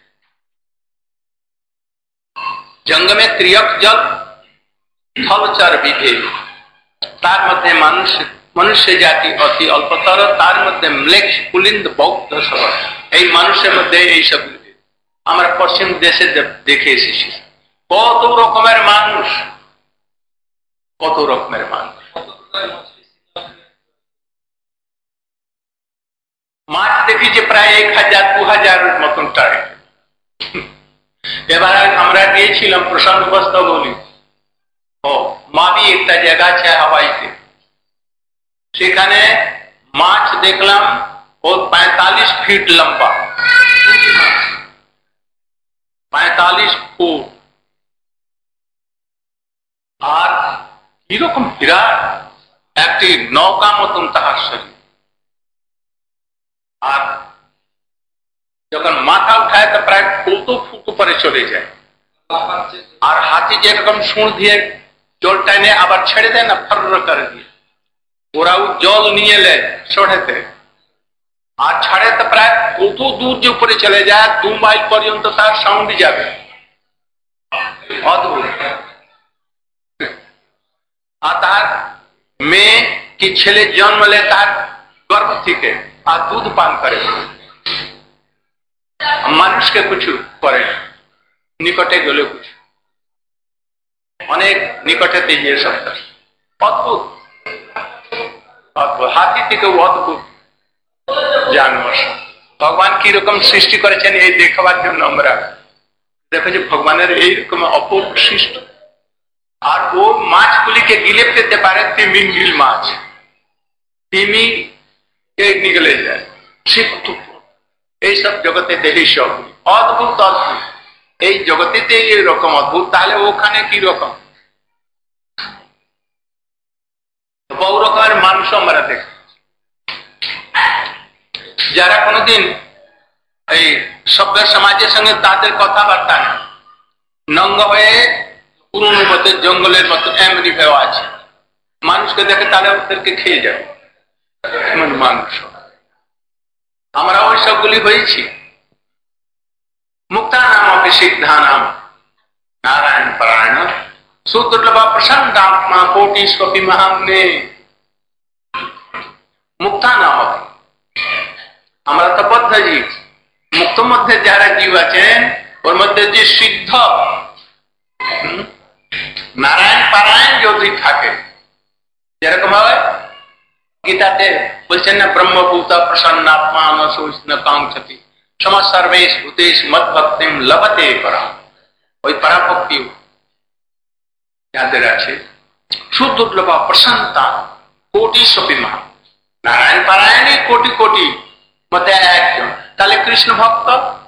জঙ্গমে ত্রিয়ক জল স্থলচর বিভেদ। তার মধ্যে মনুষ্য জাতি অতি অল্পতর, তার মধ্যে ম্লেচ্ছ কুলিন্দ বৌদ্ধ সবর। এই মানুষের মধ্যে এইসব আমরা পশ্চিম দেশে দেখে এসেছি। কত রকমের মানুষ, কত রকমের মানুষ। মাছ দেখি যে প্রায় 1000-2000 মতন টারে। এবার আমরা গিয়েছিলাম প্রসঙ্গবস্ত বলি মাবি একটা জায়গা আছে হাওয়াইতে, সেখানে মাছ দেখলাম ও 45 ফিট লম্বা, 45 ফুট। আর কিরকম বিরাট একটি নৌকা মতন তাহার শরীর। আর যখন মাথা উঠায় তো প্রায় কত ফুট উপরে চলে যায়। আর হাতি যেরকম সুর দিয়ে জল টাইনে আবার ছেড়ে দেয় না, ফর করে দিয়ে, ওরাও জল নিয়ে এলে সড়েতে আর ছাড়ে তো প্রায় কত দূর যে উপরে চলে যায়, 2 মাইল পর্যন্ত তার সাউন্ড যাবে। অদ্ভুত। আর তার মেয়ে কি ছেলে জন্মলে তার গর্ভ থেকে আর দুধ পান করে, মানুষকে কিছু করে নিকটে গেলে কিছু, অনেক নিকটেতে গিয়ে সব অদ্ভুত অদ্ভুত। হাতি থেকে অদ্ভুত জানোয়ার। ভগবান কিরকম সৃষ্টি করেছেন এই দেখাবার জন্য আমরা দেখো যে ভগবানের এইরকম অপূর্ব সৃষ্টি। আর ও মাছগুলিকে গিলে ফেলতে পারে, তিমিঙ্গিল মাছ, তিমি নিগলে যায়। এইসব জগতে এই সব অদ্ভুত অদ্ভুত। এই জগতেতে এরকম অদ্ভুত, তাহলে ওখানে কি রকম বহু রকমের মানুষ আমরা দেখি। যারা কোনোদিন এই সভ্য সমাজের সঙ্গে তাদের কথাবার্তা নেই, নঙ্গ হয়ে পুরনো মতো জঙ্গলের মতো এমনি ভেওয়া আছে, মানুষকে দেখে তাহলে ওদেরকে খেয়ে যাবে মানুষ। আমরা ওই সবগুলি হয়েছি। মুক্তা নাম অপি সিদ্ধা নাম নারায়ণ পরায়ণ সুদুর্লভ প্রসন্ন আত্মা কোটি স্বপি মহাম্নে। মুক্তা নাম আমরা তো বদ্ধ জীব। মুক্ত মধ্যে যারা জীব আছেন ওর মধ্যে যে সিদ্ধ নারায়ণ পারায়ণ যদি থাকে, যেরকম হয় গীতাতে বলছেন না, ব্রহ্মভূত প্রসন্নাত্মা ন কাঙ্ক্ষতি সমস্ত সর্বেশ ভূতেশ মদ ভক্তিম লভতে পরাম। ওই পরাভক্তি যাদের আছে সুদুর্লভ প্রসন্নতা কোটি সপি মহা, নারায়ণ পারায়ণই কোটি কোটি মধ্যে একজন। তাহলে কৃষ্ণ ভক্ত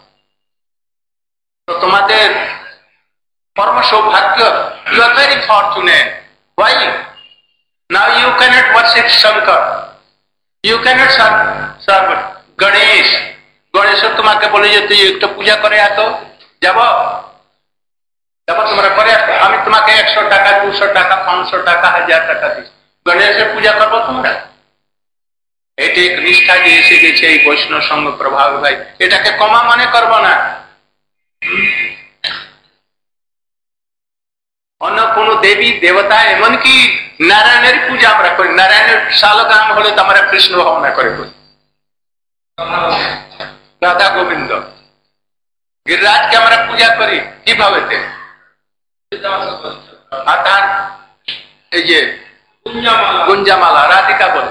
তো তোমাদের পরম সৌভাগ্য। You are very fortunate. Why? Now you cannot worship Shankar. You cannot serve Ganesh, Ganesh তোমাকে বলে যে তুই একটু পূজা করে আসো, যাব যাব তোমরা করে আসো, আমি তোমাকে 100 টাকা 200 টাকা 500 টাকা 1000 টাকা দিই, গণেশের পূজা করবো তোমরা? এটা এক নিষ্ঠা যে এসে গেছে এই বৈষ্ণব সঙ্গ প্রভাব ভাই, এটাকে কমা মনে করবো না। অন্য কোন দেবী দেবতা, এমনকি নারায়ণের পূজা আমরা করি, নারায়ণের শালগ্রাম হলে তো আমরা কৃষ্ণ ভাবনা করে করি, রাধা গোবিন্দ গিরিরাজকে আমরা পূজা করি কিভাবে? আর তার এই যে গুঞ্জামালা রাধিকা বলে,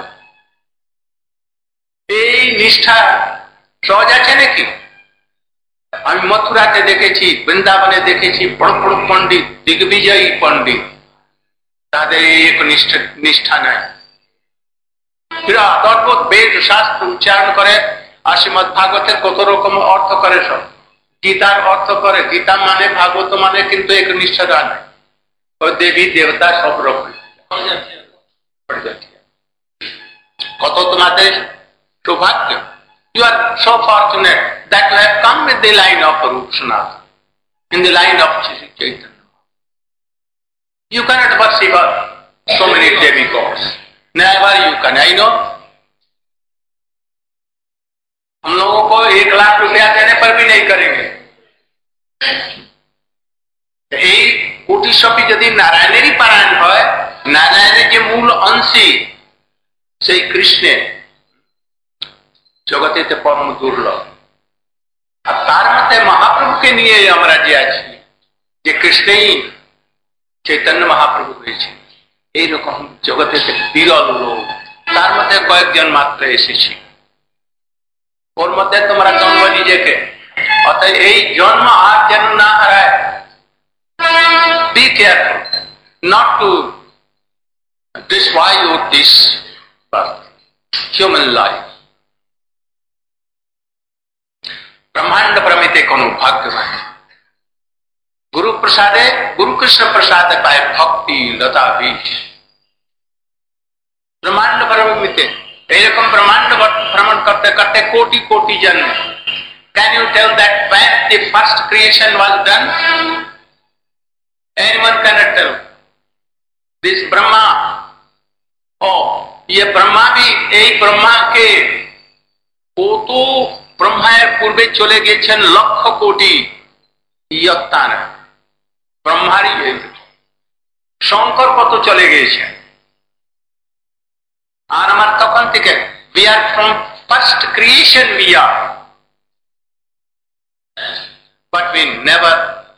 এই নিষ্ঠা সহজ আছে নাকি? আমি মথুরাতে দেখেছি, বৃন্দাবনে দেখেছি, বড় বড় পণ্ডিত, দিগ্বিজয়ী পণ্ডিত, তাদের এক নিষ্ঠা নাই। বিরাট অদ্ভুত বেদ শাস্ত্র উচ্চারণ করে, আর শ্রীমদ ভাগবতের কত রকম অর্থ করে, সব গীতার অর্থ করে, গীতা মানে ভাগবত মানে, কিন্তু এক নিষ্ঠা নাই। ওই দেবী দেবতা সব রকম। কত তোমাদের সৌভাগ্য! You are so fortunate that you have come with the line of Rupa Sanatana, in the line of Chaitanya. You cannot worship so many demigods. Never you can, I know. हम लोगों को 1 लाख रुपया देने पर भी नहीं करेंगे। এই কোটি সপি যদি নারায়ণেরই পারায়ণ হয়, নারায়ণের যে মূল অংশী সেই কৃষ্ণের, জগতেতে পরম দুর্লভ। আর তার মধ্যে মহাপ্রভুকে নিয়ে আমরা যে আছি, যে কৃষ্ণই চৈতন্য মহাপ্রভু হয়েছে, এইরকম জগতেতে বিরল লোক, তার মধ্যে কয়েকজন মাত্র এসেছি। ওর মধ্যে তোমরা জন্ম নিজেকে, অর্থাৎ এই জন্ম আর যেন না হারায়। Be careful not to destroy your this human life. ब्रह्मांड प्रमिते कोनो भाग्यवान गुरु प्रसादे, गुरु कृष्ण प्रसाद पाए भक्ति लता बीज। ब्रह्मांड प्रमिते एरकम ब्रह्मांड भ्रमण करते करते कोटि कोटि जन्म। Can you tell that when the first creation was done? Anyone cannot tell. This Brahma, oh, ये ब्रह्मा भी এই ब्रह्मा के কত ব্রহ্মায়ের পূর্বে চলে গেছেন লক্ষ কোটি ইয়ত্তান, ব্রহ্মারই শঙ্কর কত চলে গিয়েছেন। আর আমার তখন থেকে we are from first creation we are, but we never,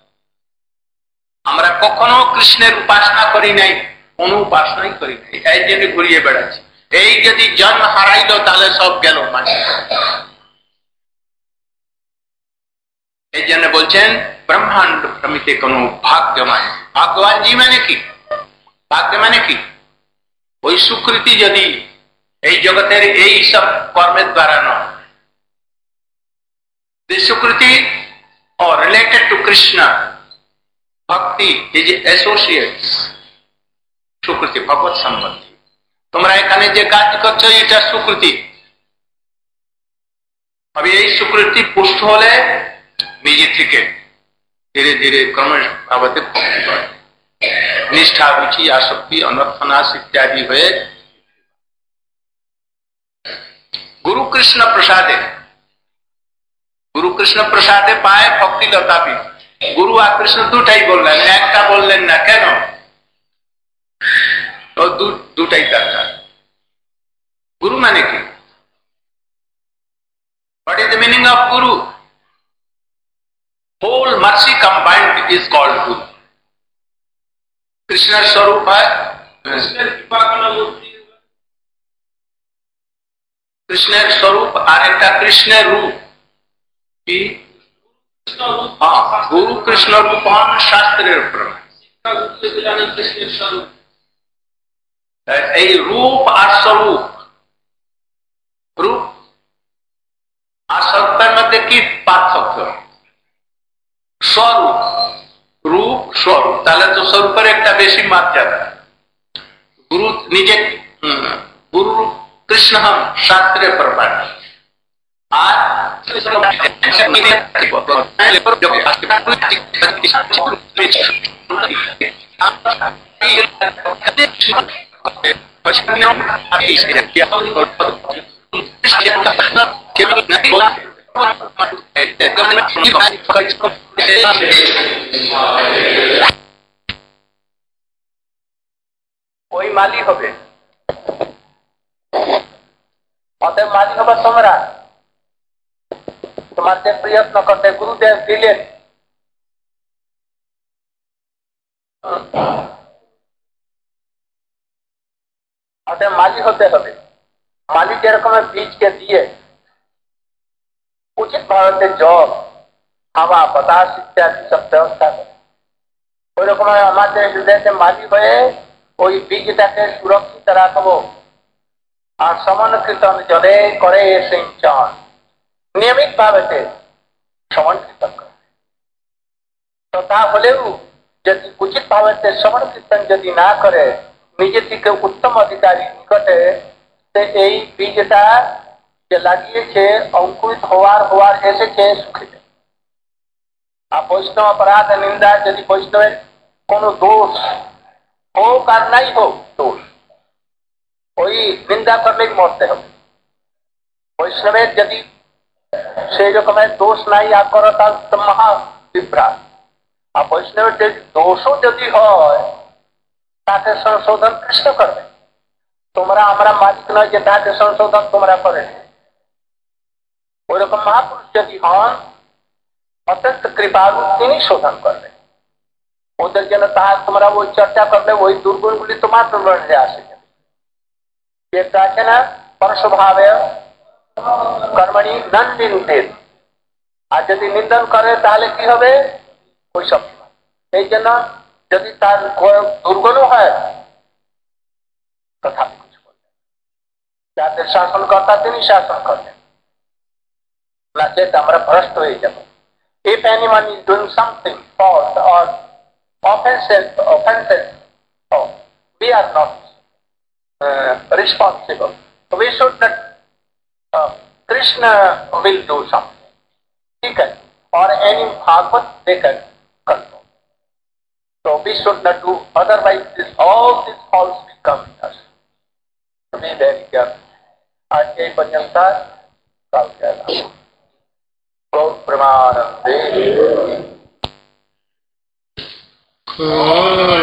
আমরা কখনো কৃষ্ণের উপাসনা করি নাই, কোন উপাসনাই করি নাই, এই জন্য ঘুরিয়ে বেড়াচ্ছি। এই যদি জন্ম হারাইল তাহলে সব গেল মানে। এই জন্য বলছেন ব্রহ্মাণ্ড প্রমিতে কোন ভাগ্যবান। ভাগ্যবান জি মানে কি? ভাগ্য মানে কি? ওই সুকৃতি যদি এই জগতের এই সব কর্মের দ্বারা নয়, the sukriti or related to Krishna, bhakti is associates, সুকৃতি ভগবত সম্বন্ধী। তোমরা এখানে যে কাজ করছো এটা সুকৃতি। আমি এই সুকৃতি পুষ্ট হলে নিজে থেকে ধীরে ধীরে ক্রমশ ভাবতে ভক্তি করে, নিষ্ঠা রুচি আসক্তি অনর্থনাশ ইত্যাদি হয়ে গুরু কৃষ্ণ প্রসাদে, গুরু কৃষ্ণ প্রসাদে পায় ভক্তি লতাবি। গুরু আর কৃষ্ণ দুটাই বললেন, একটা বললেন না কেন? দুটাই দরকার। গুরু মানে কি? What is the meaning of Guru? Whole mercy combined is called Guru. Krishna स्वरूप है, कृष्णेर स्वरूप और एक कृष्णेर रूप की। हाँ, गुरु कृष्ण रूप शास्त्रेर प्रमाण। এই রূপ আর স্বরূপ, রূপ আর স্বরূপের মধ্যে কি পার্থক্য? স্বরূপ, রূপ স্বরূপ, তাহলে তো স্বরূপের একটা বেশি মর্যাদা। গুরু নিজে, গুরু কৃষ্ণ শাস্ত্রে প্রমাণ, कोई माली হবে অতএব মালি হবে তোমরা তোমার যে প্রয়ত্ন করতে গুরুদেব দিলেন অতএব মালি হতে হবে মালি যেরকম বীজকে দিয়ে উচিত ভাবে জল হাওয়া বাতাস ইত্যাদি সব ব্যবস্থা করে ওই রকম আমাদের হৃদয়তে মালি হয়ে ওই বীজটাকে সুরক্ষিত রাখবো আর সমান কীর্তন জলে করে সিঞ্চন নিয়মিত ভাবে সমান কীর্তন করে তো তা হলেও যদি উচিত ভাবে সমান কীর্তন যদি না করে নিজে থেকে উত্তম অধিকারী নিকটে এই বীজটা যে লাগিয়েছে অঙ্কুরিত হওয়ার এসেছে সুখে আর বৈষ্ণব অপরাধ নিন্দা যদি বৈষ্ণবের কোন দোষ হোক আর নাই হোক দোষ ওই নিন্দা করলেই মরতে হবে বৈষ্ণবের যদি সেই রকমের দোষ নাই আর করো তার মহা বিভ্রাট আর বৈষ্ণবের যদি দোষও যদি হয় তাকে সংশোধন কৃষ্ণ করবে তোমরা আমরা মালিক নয় যে তাকে সংশোধন তোমরা করে ওই রকম মহাপুরুষ যদি হন অত্যন্ত কৃপালু তিনি শোধন করবে ওদের জন্য তাহার তোমরা ওই চর্চা করবে ওই দুর্গুণগুলি তোমার দুর্গুণে আসে যেটা আছে না পরস্বভাবে কর্মণি নন্দিন আর যদি নিন্দন করে তাহলে কি হবে ওই সব এই জন্য যদি তার দুর্গুণও হয় তথাপি কিছু বলবেন যাদের শাসনকর্তা তিনি শাসন করবেন না যেটা আমরা ভ্রষ্ট হয়ে যাব if anyone is doing something false or offenses oh, we are not responsible. So we should not. Krishna will do something. He can, or any Bhagavad they can control. So we should not do. Otherwise, all these faults will come in us. So be very careful. आज के पर्यंत कल कहना. गौ प्रमाणंदे.